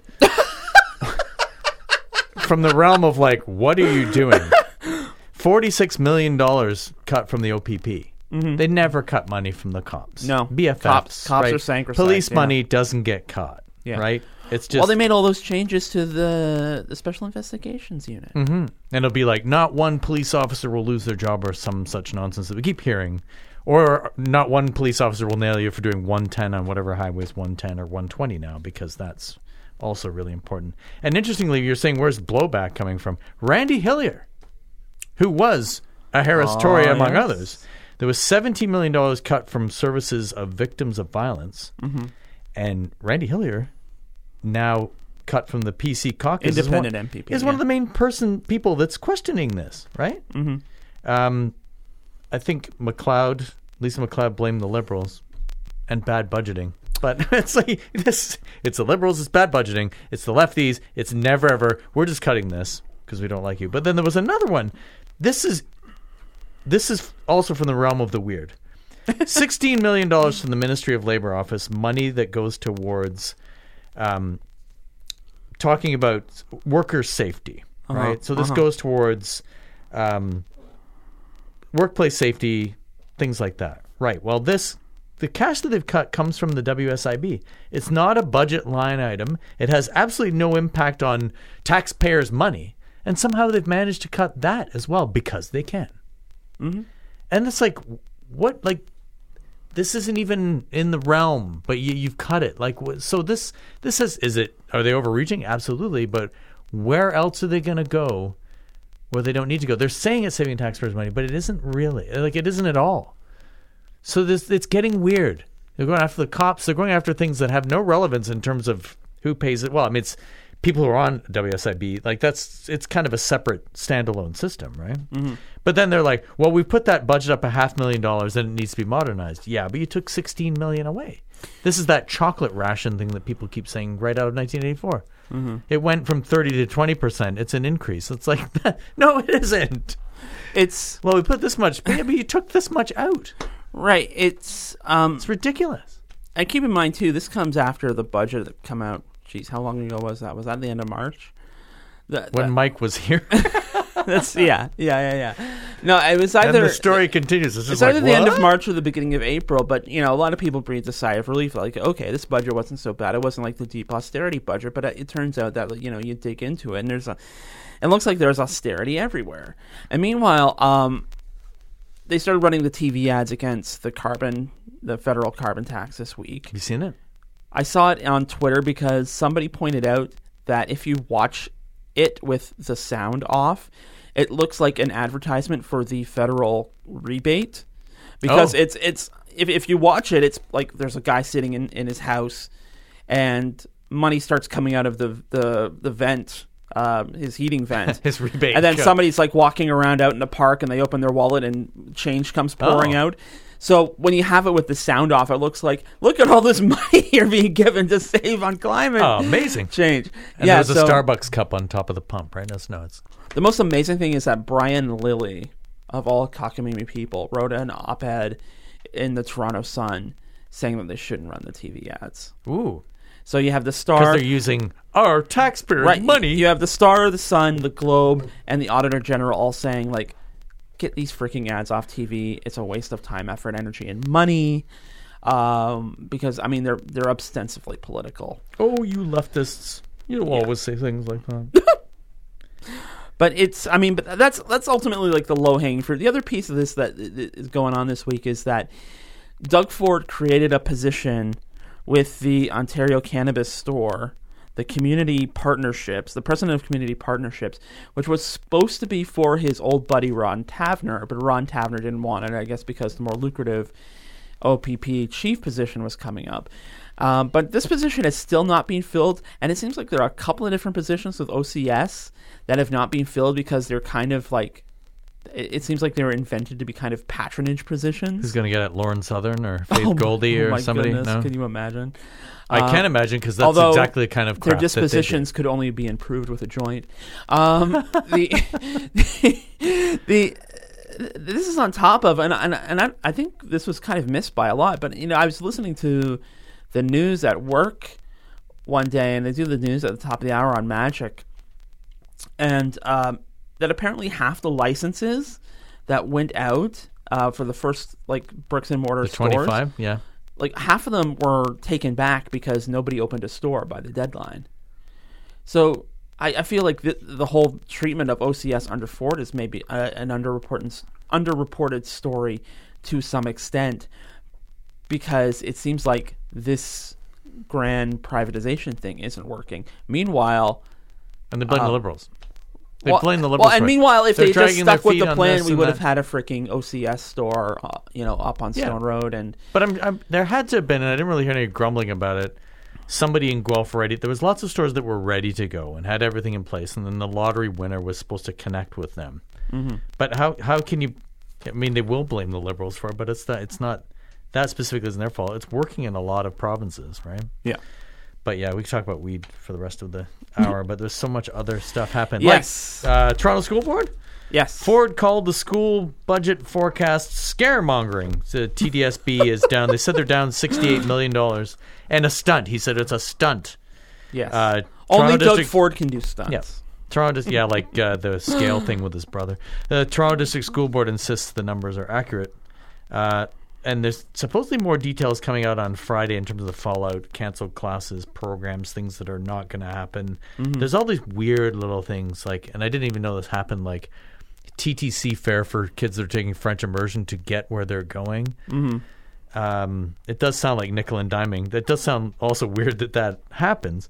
From the realm of like, what are you doing? forty-six million dollars cut from the O P P. Mm-hmm. They never cut money from the cops. No. B F Fs. Cops- cops right? are sacrosanct, Police yeah. money doesn't get cut. Yeah. Right? It's just Well, they made all those changes to the the Special Investigations Unit. Mhm. And it'll be like, not one police officer will lose their job or some such nonsense that we keep hearing. Or not one police officer will nail you for doing one ten on whatever highway's one ten or one twenty now, because that's also really important. And interestingly, you're saying where's blowback coming from? Randy Hillier, who was a Harris Oh, Tory, among yes. others. There was seventeen million dollars cut from services of victims of violence. Mm-hmm. And Randy Hillier, now cut from the P C caucus, Independent is one, M P P, is one yeah. of the main person people that's questioning this, right? Mm-hmm. Um, I think McLeod, Lisa McLeod, blamed the Liberals and bad budgeting. But it's like this: it's the Liberals, it's bad budgeting. It's the lefties, it's never ever. We're just cutting this because we don't like you. But then there was another one. This is this is also from the realm of the weird. Sixteen million dollars from the Ministry of Labor office, money that goes towards um, talking about worker safety, Uh-huh, right? So this uh-huh. goes towards um, workplace safety, things like that, right? Well, this the cash that they've cut comes from the W S I B. It's not a budget line item. It has absolutely no impact on taxpayers' money, and somehow they've managed to cut that as well because they can. Mm-hmm. And it's like, what, like. This isn't even in the realm, but you, you've cut it. Like, wh- so this this is is it? Are they overreaching? Absolutely, but where else are they going to go where they don't need to go? They're saying it's saving taxpayers' money, but it isn't really. Like, it isn't at all. So this it's getting weird. They're going after the cops. They're going after things that have no relevance in terms of who pays it. Well, I mean, it's people who are on W S I B. Like, that's it's kind of a separate standalone system, right? Mm-hmm. But then they're like, well, we put that budget up a half million dollars and it needs to be modernized. Yeah, but you took sixteen million away. This is that chocolate ration thing that people keep saying right out of nineteen eighty-four. Mm-hmm. It went from thirty to twenty percent. It's an increase. It's like, no, it isn't. It's Well, we put this much, yeah, but you took this much out. right. It's um. It's ridiculous. And keep in mind too, this comes after the budget that come out. Geez, how long ago was that? Was that the end of March? The, When the- Mike was here. that's yeah, yeah, yeah, yeah. No, it was either And the story continues. It's, just It's like, either the end of what? March or the beginning of April, but you know, a lot of people breathed a sigh of relief. Like, okay, this budget wasn't so bad. It wasn't like the deep austerity budget, but it turns out that you know you dig into it, and there's a. It looks like there's austerity everywhere. And meanwhile, um, they started running the T V ads against the carbon, the federal carbon tax this week. Have you seen it? I saw it on Twitter because somebody pointed out that if you watch it with the sound off, it looks like an advertisement for the federal rebate. Because Oh. it's it's if if you watch it, it's like there's a guy sitting in, in his house, and money starts coming out of the the the vent, uh, his heating vent. His rebate. And then cut. somebody's like walking around out in the park, and they open their wallet, and change comes pouring Oh. out. So when you have it with the sound off, it looks like, look at all this money you're being given to save on climate Oh, amazing. change. And yeah, there's a so Starbucks cup on top of the pump, right? That's no, it's the most amazing thing is that Brian Lilly, of all cockamamie people, wrote an op-ed in the Toronto Sun saying that they shouldn't run the T V ads. ooh, So you have the because Star, they're using our taxpayers' right? money. You have the Star, the Sun, the Globe, and the Auditor General all saying like, get these freaking ads off T V. It's a waste of time, effort, energy, and money. Um, because I mean, they're they're ostensibly political. Oh, you leftists! You don't always say things like that. But it's, I mean, but that's that's ultimately like the low hanging fruit. The other piece of this that is going on this week is that Doug Ford created a position with the Ontario Cannabis Store, the community partnerships, the president of community partnerships, which was supposed to be for his old buddy Ron Tavener, but Ron Tavener didn't want it, I guess, because the more lucrative O P P chief position was coming up. Um, but this position is still not being filled, and it seems like there are a couple of different positions with O C S that have not been filled because they're kind of like, it, it seems like they were invented to be kind of patronage positions. Who's going to get it? Lauren Southern or Faith Oh my- Goldie oh or my somebody? goodness, No, Can you imagine? I Uh, can't imagine because that's although exactly the kind of Their crap that they do. dispositions could only be improved with a joint. Um, the, the this is on top of, and and, and I, I think this was kind of missed by a lot. But you know, I was listening to the news at work one day, and they do the news at the top of the hour on Magic, and um, that apparently half the licenses that went out uh, for the first like bricks and mortar The stores, twenty-five, yeah. like half of them were taken back because nobody opened a store by the deadline. So I, I feel like the, the whole treatment of O C S under Ford is maybe a, an underreported underreported story to some extent, because it seems like this grand privatization thing isn't working. Meanwhile, And they blame uh, the Liberals. They well, blame the Liberals. Well, and for it. meanwhile, if They're they just dragging their stuck with feet the on plan, this we and would have that. had a freaking O C S store, uh, you know, up on Yeah. Stone Road. And But I'm, I'm, there had to have been, and I didn't really hear any grumbling about it, somebody in Guelph ready. There was lots of stores that were ready to go and had everything in place, and then the lottery winner was supposed to connect with them. Mm-hmm. But how how can you? I mean, they will blame the Liberals for it, but it's that it's not that specifically isn't their fault. It's working in a lot of provinces, right? yeah. But yeah, we could talk about weed for the rest of the hour. But there's so much other stuff happening. Yes. Like uh, Toronto School Board. Yes. Ford called the school budget forecast scaremongering. The T D S B is down. They said they're down sixty-eight million dollars. And a stunt. He said it's a stunt. Yes. Uh, Only Toronto Doug District- Ford can do stunts. Yes. Toronto, dis- yeah, like uh, the scale thing with his brother. The Toronto District School Board insists the numbers are accurate. Uh, and there's supposedly more details coming out on Friday in terms of the fallout, canceled classes, programs, things that are not going to happen. Mm-hmm. There's all these weird little things, like, and I didn't even know this happened, like T T C fare for kids that are taking French immersion to get where they're going. Mm-hmm. Um, it does sound like nickel and diming. That does sound also weird that that happens.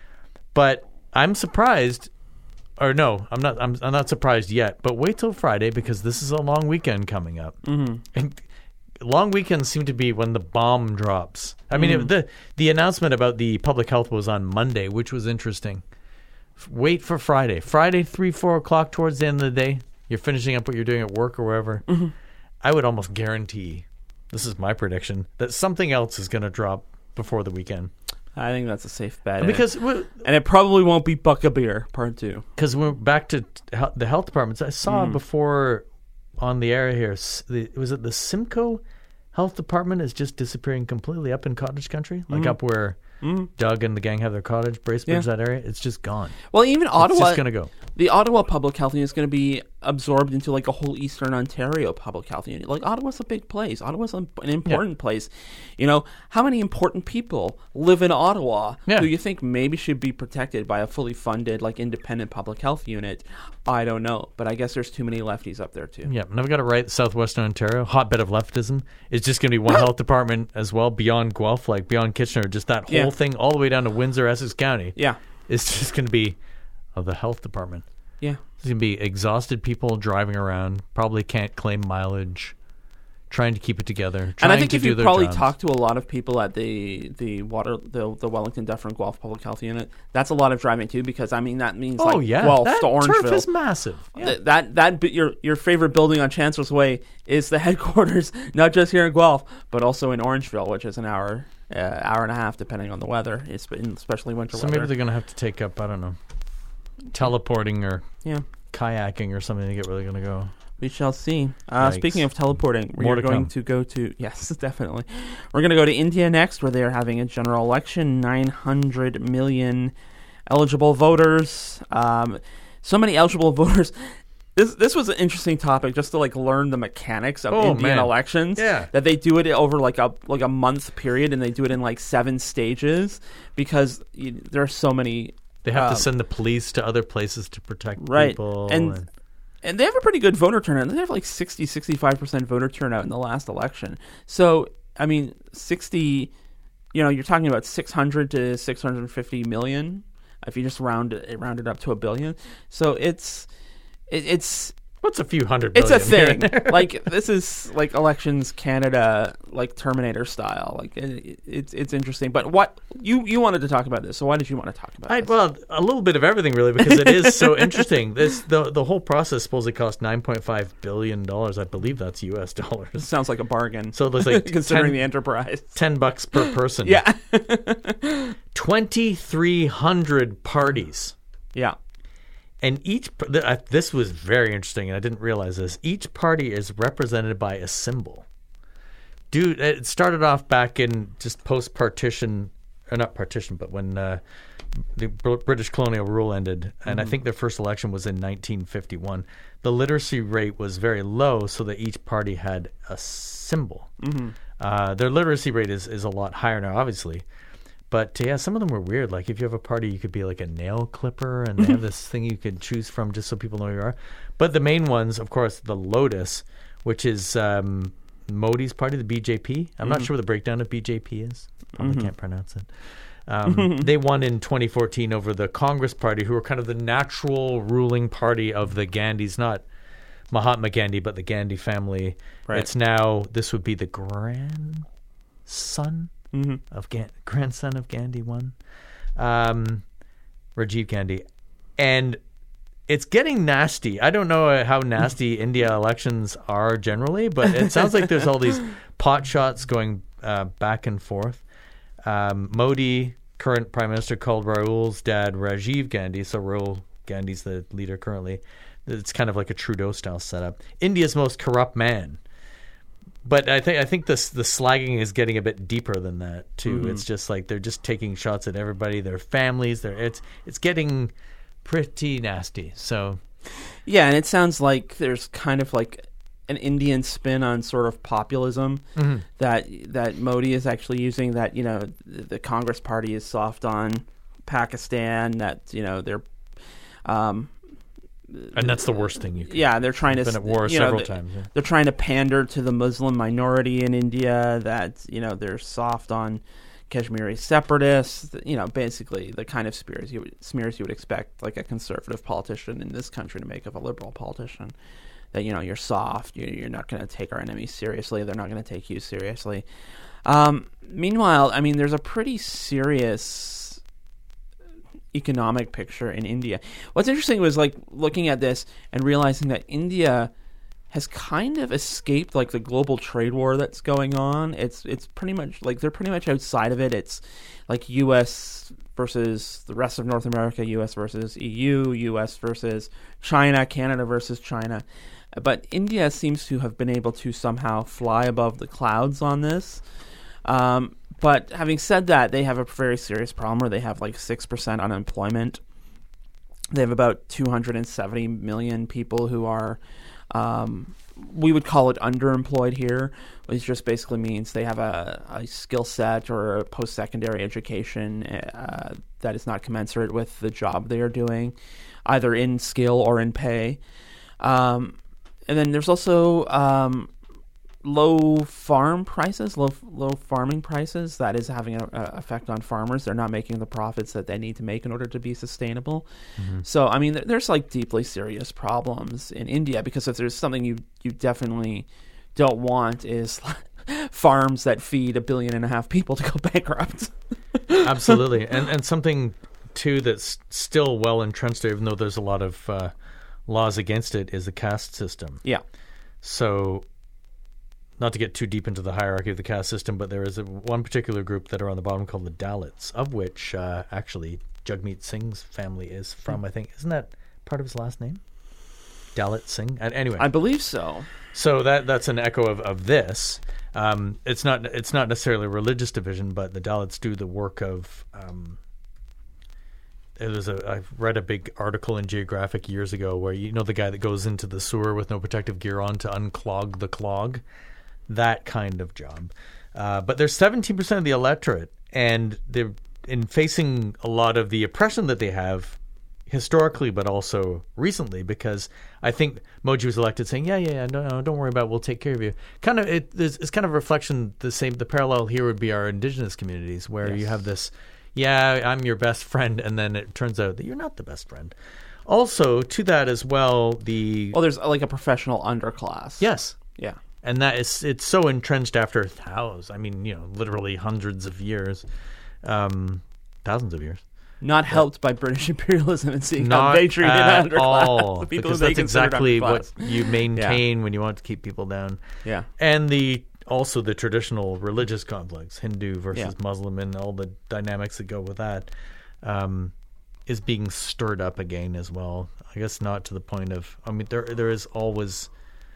But I'm surprised, or no, I'm not. I'm, I'm not surprised yet. But wait till Friday because this is a long weekend coming up. Mm-hmm. And long weekends seem to be when the bomb drops. I mean, Mm-hmm. it, the the announcement about the public health was on Monday, which was interesting. F- Wait for Friday. Friday, three, four o'clock towards the end of the day. You're finishing up what you're doing at work or wherever. Mm-hmm. I would almost guarantee, this is my prediction, that something else is going to drop before the weekend. I think that's a safe bet. Because and we- it, and it probably won't be Buck a Beer Part Two. Because we're back to t- hel- the health departments. I saw before on the air here, s- the, was it the Simcoe Health Department is just disappearing completely up in Cottage Country? Like up where Doug and the gang have their cottage, Bracebridge, Yeah. that area? It's just gone. Well, even It's Ottawa, just going to go. the Ottawa Public Health Unit is going to be absorbed into like a whole Eastern Ontario Public Health Unit. Like Ottawa's a big place. Ottawa's an important place. You know, how many important people live in Ottawa Yeah. who you think maybe should be protected by a fully funded, like independent public health unit? I don't know, but I guess there's too many lefties up there too. Yeah, and I've got it right. Southwestern Ontario, hotbed of leftism, is just going to be one health department as well, beyond Guelph, like beyond Kitchener, just that whole Yeah. thing all the way down to Windsor, Essex County. Yeah, It's just going to be oh, the health department. yeah. There's going to be exhausted people driving around, probably can't claim mileage, trying to keep it together, trying And I think to if do you their probably jobs. talk to a lot of people at the the water the the Wellington Dufferin Guelph Public Health Unit, that's a lot of driving too. Because I mean that means Oh, like yeah. Guelph that to Orangeville. turf is massive. Yeah. Th- that that bi- your your favorite building on Chancellor's Way is the headquarters, not just here in Guelph, but also in Orangeville, which is an hour, uh, hour and a half, depending on the weather, it's been- especially winter So weather. maybe they're going to have to take up, I don't know, teleporting or yeah, kayaking or something to get where they're going to go. we shall see. Uh, Yikes. speaking of teleporting, More we're to going come. to go to yes, definitely. We're going to go to India next, where they are having a general election. Nine hundred million eligible voters. Um, so many eligible voters. This this was an interesting topic just to like learn the mechanics of Oh, Indian man. elections. Yeah. That they do it over like a like a month period, and they do it in like seven stages because you, there are so many. They have um, to send the police to other places to protect right. people. And- And they have a pretty good voter turnout. They have like sixty, sixty-five percent voter turnout in the last election. So, I mean, sixty, you know, you're talking about six hundred to six hundred fifty million if you just round it, round it up to a billion. So it's, it, it's, What's a few hundred it's a billion here thing. and there? Like, this is like elections Canada, like Terminator style. Like, it, it, it's it's interesting. But what, you, you wanted to talk about this. So why did you want to talk about I, this? well, a little bit of everything, really, because it is so interesting. This the the whole process supposedly cost nine point five billion dollars. I believe that's U S This dollars. sounds like a bargain. So it looks like considering ten, the enterprise. ten bucks per person. Yeah. twenty-three hundred parties. Yeah. And each, th- uh, this was very interesting, and I didn't realize this. Each party is represented by a symbol. Dude, it started off back in just post-partition, or not partition, but when uh, the Br- British colonial rule ended, and I think their first election was in nineteen fifty-one. The literacy rate was very low, so that each party had a symbol. Uh, their literacy rate is, is a lot higher now, obviously. But yeah, some of them were weird. Like if you have a party, you could be like a nail clipper, and they have this thing you could choose from just so people know who you are. But the main ones, of course, the Lotus, which is um, Modi's party, the B J P. I'm Mm-hmm. not sure what the breakdown of B J P is. Probably can't pronounce it. Um, they won in twenty fourteen over the Congress Party, who were kind of the natural ruling party of the Gandhis, not Mahatma Gandhi, but the Gandhi family. Right. It's now, this would be the grandson Mm-hmm. of Ga- grandson of Gandhi won, um, Rajiv Gandhi, and it's getting nasty. I don't know how nasty India elections are generally, but it sounds like there's all these pot shots going uh, back and forth. Um, Modi, current prime minister, called Rahul's dad Rajiv Gandhi, so Rahul Gandhi's the leader currently. It's kind of like a Trudeau-style setup. India's most corrupt man. But I think I think this the slagging is getting a bit deeper than that too. Mm-hmm. It's just like they're just taking shots at everybody, their families. They're it's it's getting pretty nasty. So Yeah, and it sounds like there's kind of like an Indian spin on sort of populism mm-hmm. that that Modi is actually using. That you know the, the Congress Party is soft on Pakistan. That you know they're. Um, and that's the worst thing you can. Yeah, they're trying to Been at war you know, several they- times. Yeah. They're trying to pander to the Muslim minority in India. That you know they're soft on Kashmiri separatists. You know, basically the kind of smears you would, smears you would expect like a conservative politician in this country to make of a liberal politician. That you know you're soft. You're, you're not going to take our enemies seriously. They're not going to take you seriously. Um, meanwhile, I mean, there's a pretty serious economic picture in India. What's interesting was like looking at this and realizing that India has kind of escaped like the global trade war that's going on. It's it's pretty much like they're pretty much outside of it. It's like U S versus the rest of North America, U S versus E U, U S versus China, Canada versus China. But India seems to have been able to somehow fly above the clouds on this. Um, but having said that, they have a very serious problem where they have like six percent unemployment. They have about two hundred seventy million people who are, um, we would call it underemployed here, which just basically means they have a, a skill set or a post-secondary education uh, that is not commensurate with the job they are doing, either in skill or in pay. Um, and then there's also um, low farm prices, low low farming prices. That is having an effect on farmers. They're not making the profits that they need to make in order to be sustainable. Mm-hmm. So, I mean, there's like deeply serious problems in India because if there's something you, you definitely don't want is farms that feed a billion and a half people to go bankrupt. Absolutely. And and something, too, that's still well entrenched there, even though there's a lot of uh, laws against it, is the caste system. Yeah. So, not to get too deep into the hierarchy of the caste system, but there is a, one particular group that are on the bottom called the Dalits, of which uh, actually Jagmeet Singh's family is from, mm. I think. Isn't that part of his last name? Dalit Singh? And anyway. I believe so. So that that's an echo of, of this. Um, it's not it's not necessarily a religious division, but the Dalits do the work of... Um, it was a, I read a big article in Geographic years ago where, you know, the guy that goes into the sewer with no protective gear on to unclog the clog? That kind of job. Uh, but there's seventeen percent of the electorate, and they're in facing a lot of the oppression that they have historically, but also recently, because I think Modi was elected saying, yeah, yeah, yeah, no, no, don't worry about it, we'll take care of you. Kind of, it, it's kind of a reflection, the same, the parallel here would be our indigenous communities, where yes. you have this, yeah, I'm your best friend, and then it turns out that you're not the best friend. Also, to that as well, the... Well, there's like a professional underclass. Yes. Yeah. And that is, it's so entrenched after thousands, I mean, you know, literally hundreds of years, um, thousands of years. Not helped by British imperialism and seeing Not how they treated at underclass. all, The people because they that's considered exactly what underclass. you maintain when you want to keep people down. Yeah. And the also the traditional religious conflicts, Hindu versus Yeah. Muslim, and all the dynamics that go with that, um, is being stirred up again as well. I guess not to the point of, I mean, there there is always...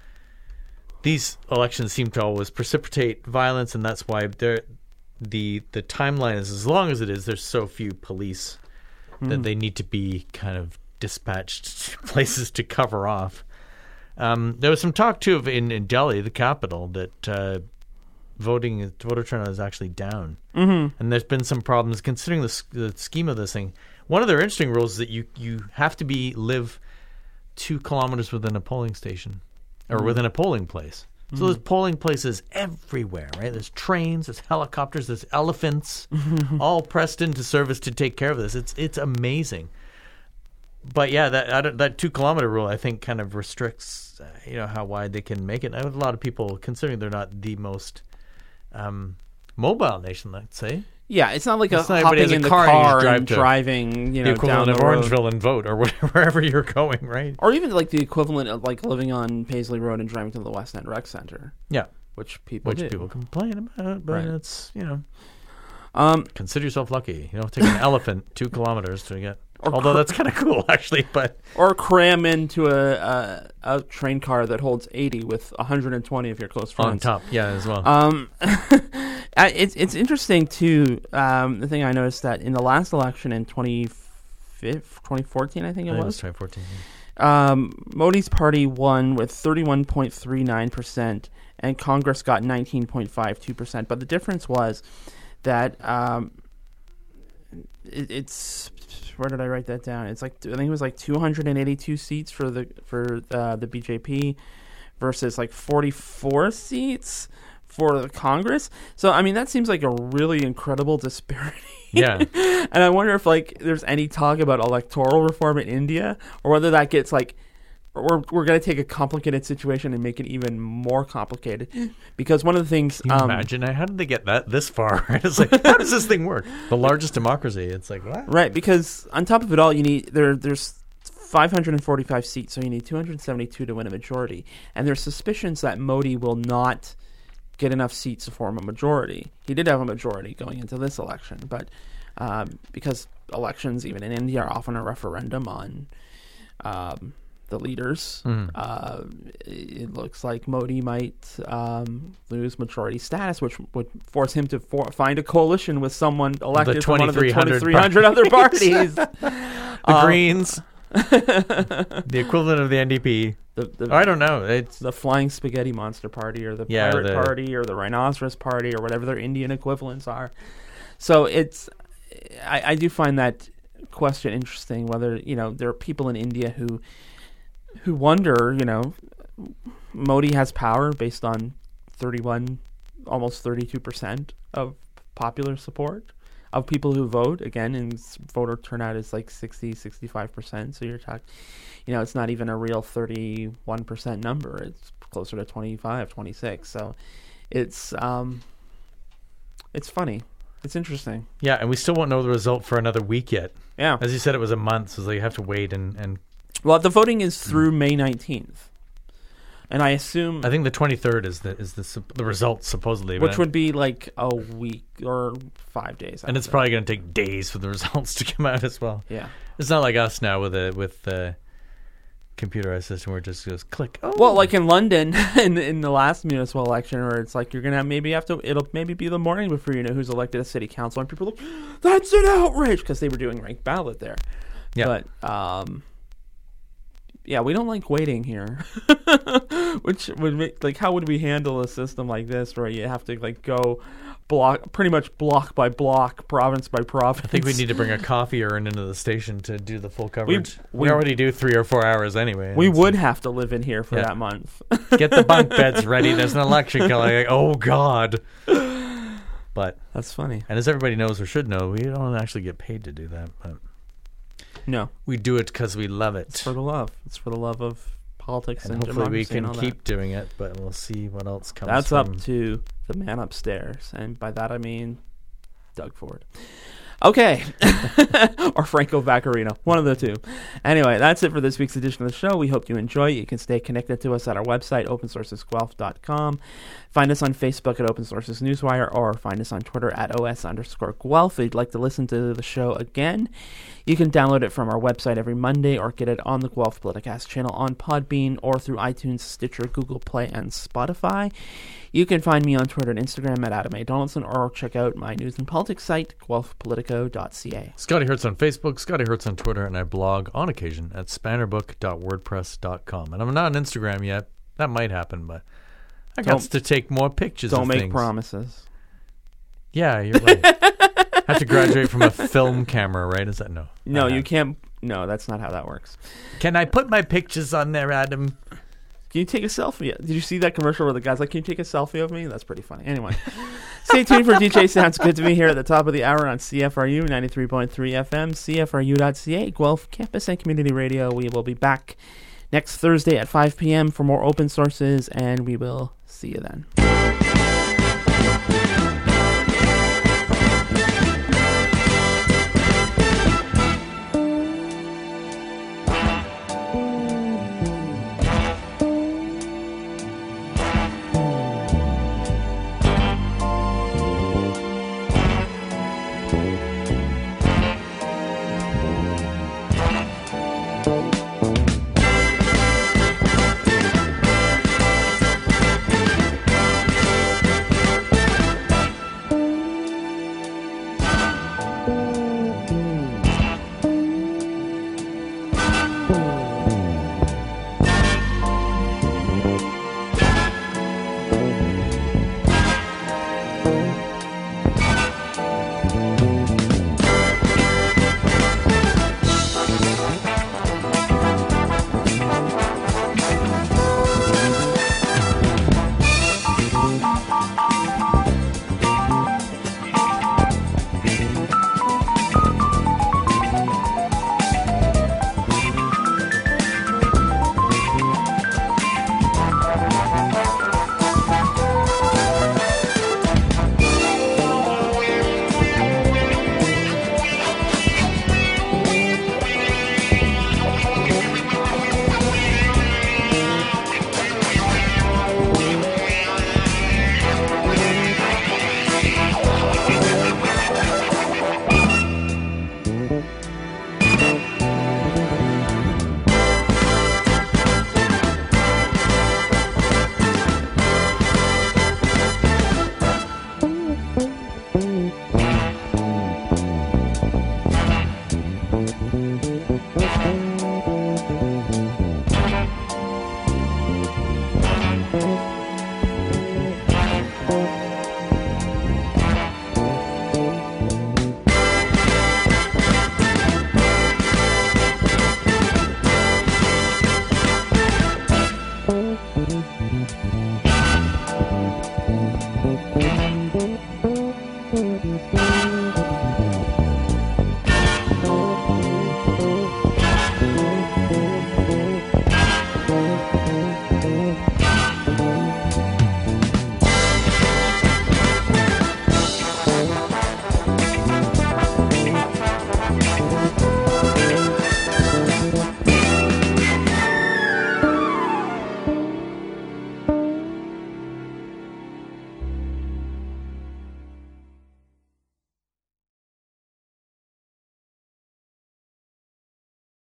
These elections seem to always precipitate violence, and that's why the the timeline is as long as it is. There's so few police mm. that they need to be kind of dispatched to places to cover off. Um, there was some talk too of in, in Delhi, the capital, that uh, voting voter turnout is actually down, mm-hmm. and there's been some problems considering the, the scheme of this thing. One of their interesting rules is that you you have to be live two kilometers within a polling station. Or within a polling place. So there's polling places everywhere, right? There's trains, there's helicopters, there's elephants, all pressed into service to take care of this. It's it's amazing. But yeah, that I don't- that two kilometer rule, I think, kind of restricts, uh, you know, how wide they can make it. I have a lot of people, considering they're not the most um, mobile nation, let's say. Yeah, it's not like It's a not everybody hopping has a in the car car, you just drive and to. driving, you The know, equivalent down of the road. Orangeville and vote, or whatever, wherever you're going, right? Or even like the equivalent of like living on Paisley Road and driving to the West End Rec Center, Yeah, which people which do. people complain about, but Right. it's, you know, Um, consider yourself lucky. You know, take an elephant two kilometers to get. Or Although cr- that's kind of cool, actually. But or cram into a, a a train car that holds eighty with one hundred twenty of your close friends. on top, yeah, as well. Um, I- it's it's interesting too. Um, the thing I noticed that in the last election in twenty fourteen, I think it I think was, twenty fourteen. um, Modi's party won with thirty-one point three nine percent, and Congress got nineteen point five two percent. But the difference was that um, it, it's where did I write that down? It's like I think it was like two hundred eighty-two seats for the for uh, the B J P versus like forty-four seats for the Congress. So I mean that seems like a really incredible disparity. Yeah. And I wonder if like there's any talk about electoral reform in India, or whether that gets like we're we're going to take a complicated situation and make it even more complicated. Because one of the things Can you um, imagine? How did they get that this far? It's like, how does this thing work? The largest democracy. It's like, what? right, because on top of it all, you need there there's five hundred forty-five seats, so you need two hundred seventy-two to win a majority. And there's suspicions that Modi will not get enough seats to form a majority. He did have a majority going into this election, but um, because elections, even in India, are often a referendum on um, the leaders, Mhm. uh, it looks like Modi might um, lose majority status, which would force him to for- find a coalition with someone elected from one of the twenty-three hundred twenty-three hundred other parties. The Um, Greens, the equivalent of the N D P. the, the, I don't know. It's the Flying Spaghetti Monster Party, or the Yeah, Pirate the- Party, or the Rhinoceros Party, or whatever their Indian equivalents are. So it's, I, I do find that question interesting. Whether you know there are people in India who, who wonder, you know, Modi has power based on thirty-one, almost thirty-two percent of popular support of people who vote. Again, and s- voter turnout is like sixty, sixty-five percent. So you're talking, you know, it's not even a real thirty-one percent number. It's closer to twenty-five, twenty-six. So it's um, it's funny. It's interesting. yeah, and we still won't know the result for another week yet. Yeah. As you said, it was a month, so you have to wait and, and Well, the voting is through May nineteenth. And I assume, I think the twenty-third is the is the sup- the result supposedly, which but- would be like a week or five days. and it's after. probably going to take days for the results to come out as well. Yeah. It's not like us now with a with the computerized system where it just goes click. Oh, Well, like in London, in in the last municipal election, where it's like you're gonna have, maybe have to, it'll maybe be the morning before you know who's elected as city council, and people are like, that's an outrage, because they were doing ranked ballot there. Yeah. But um, yeah, we don't like waiting here. Which would make, like, how would we handle a system like this where you have to like go block, pretty much block by block, province by province? I think we need to bring a coffee urn into the station to do the full coverage. We, we- already do three or four hours anyway. We It's would have to live in here for Yeah. that month. like, get the bunk beds ready. There's an election coming. Like, oh God. But That's funny. and as everybody knows or should know, we don't actually get paid to do that. But No, we do it because we love it. it's for the love. It's for the love of politics and, And hopefully we democracy and can all keep that. doing it, but we'll see what else comes That's from. up to the man upstairs, and by that I mean Doug Ford. Okay, or Franco Vaccarino, one of the two. Anyway, that's it for this week's edition of the show. We hope you enjoy it. You can stay connected to us at our website, open sources guelph dot com. Find us on Facebook at Open Sources Newswire, or find us on Twitter at os underscore Guelph. If you'd like to listen to the show again, you can download it from our website every Monday, or get it on the Guelph Politicast channel on Podbean, or through iTunes, Stitcher, Google Play, and Spotify. You can find me on Twitter and Instagram at Adam A. Donaldson, or check out my news and politics site, guelph politico dot c a. Scotty Hertz on Facebook, Scotty Hertz on Twitter, and I blog on occasion at spannerbook dot wordpress dot com. And I'm not on Instagram yet. That might happen, but I got Don't- to take more pictures Don't of make things. promises. Yeah, you're right. I have to graduate from a film camera, right? Is that no? No, I you have. can't. No, that's not how that works. Can I put my pictures on there, Adam? Can you take a selfie? Did you see that commercial where the guy's like, can you take a selfie of me? That's pretty funny. Anyway, stay tuned for D J Sounds Good to Be here at the top of the hour on C F R U ninety-three point three F M, C F R U dot C A, Guelph Campus and Community Radio. We will be back next Thursday at five p.m. for more open sources, and we will see you then.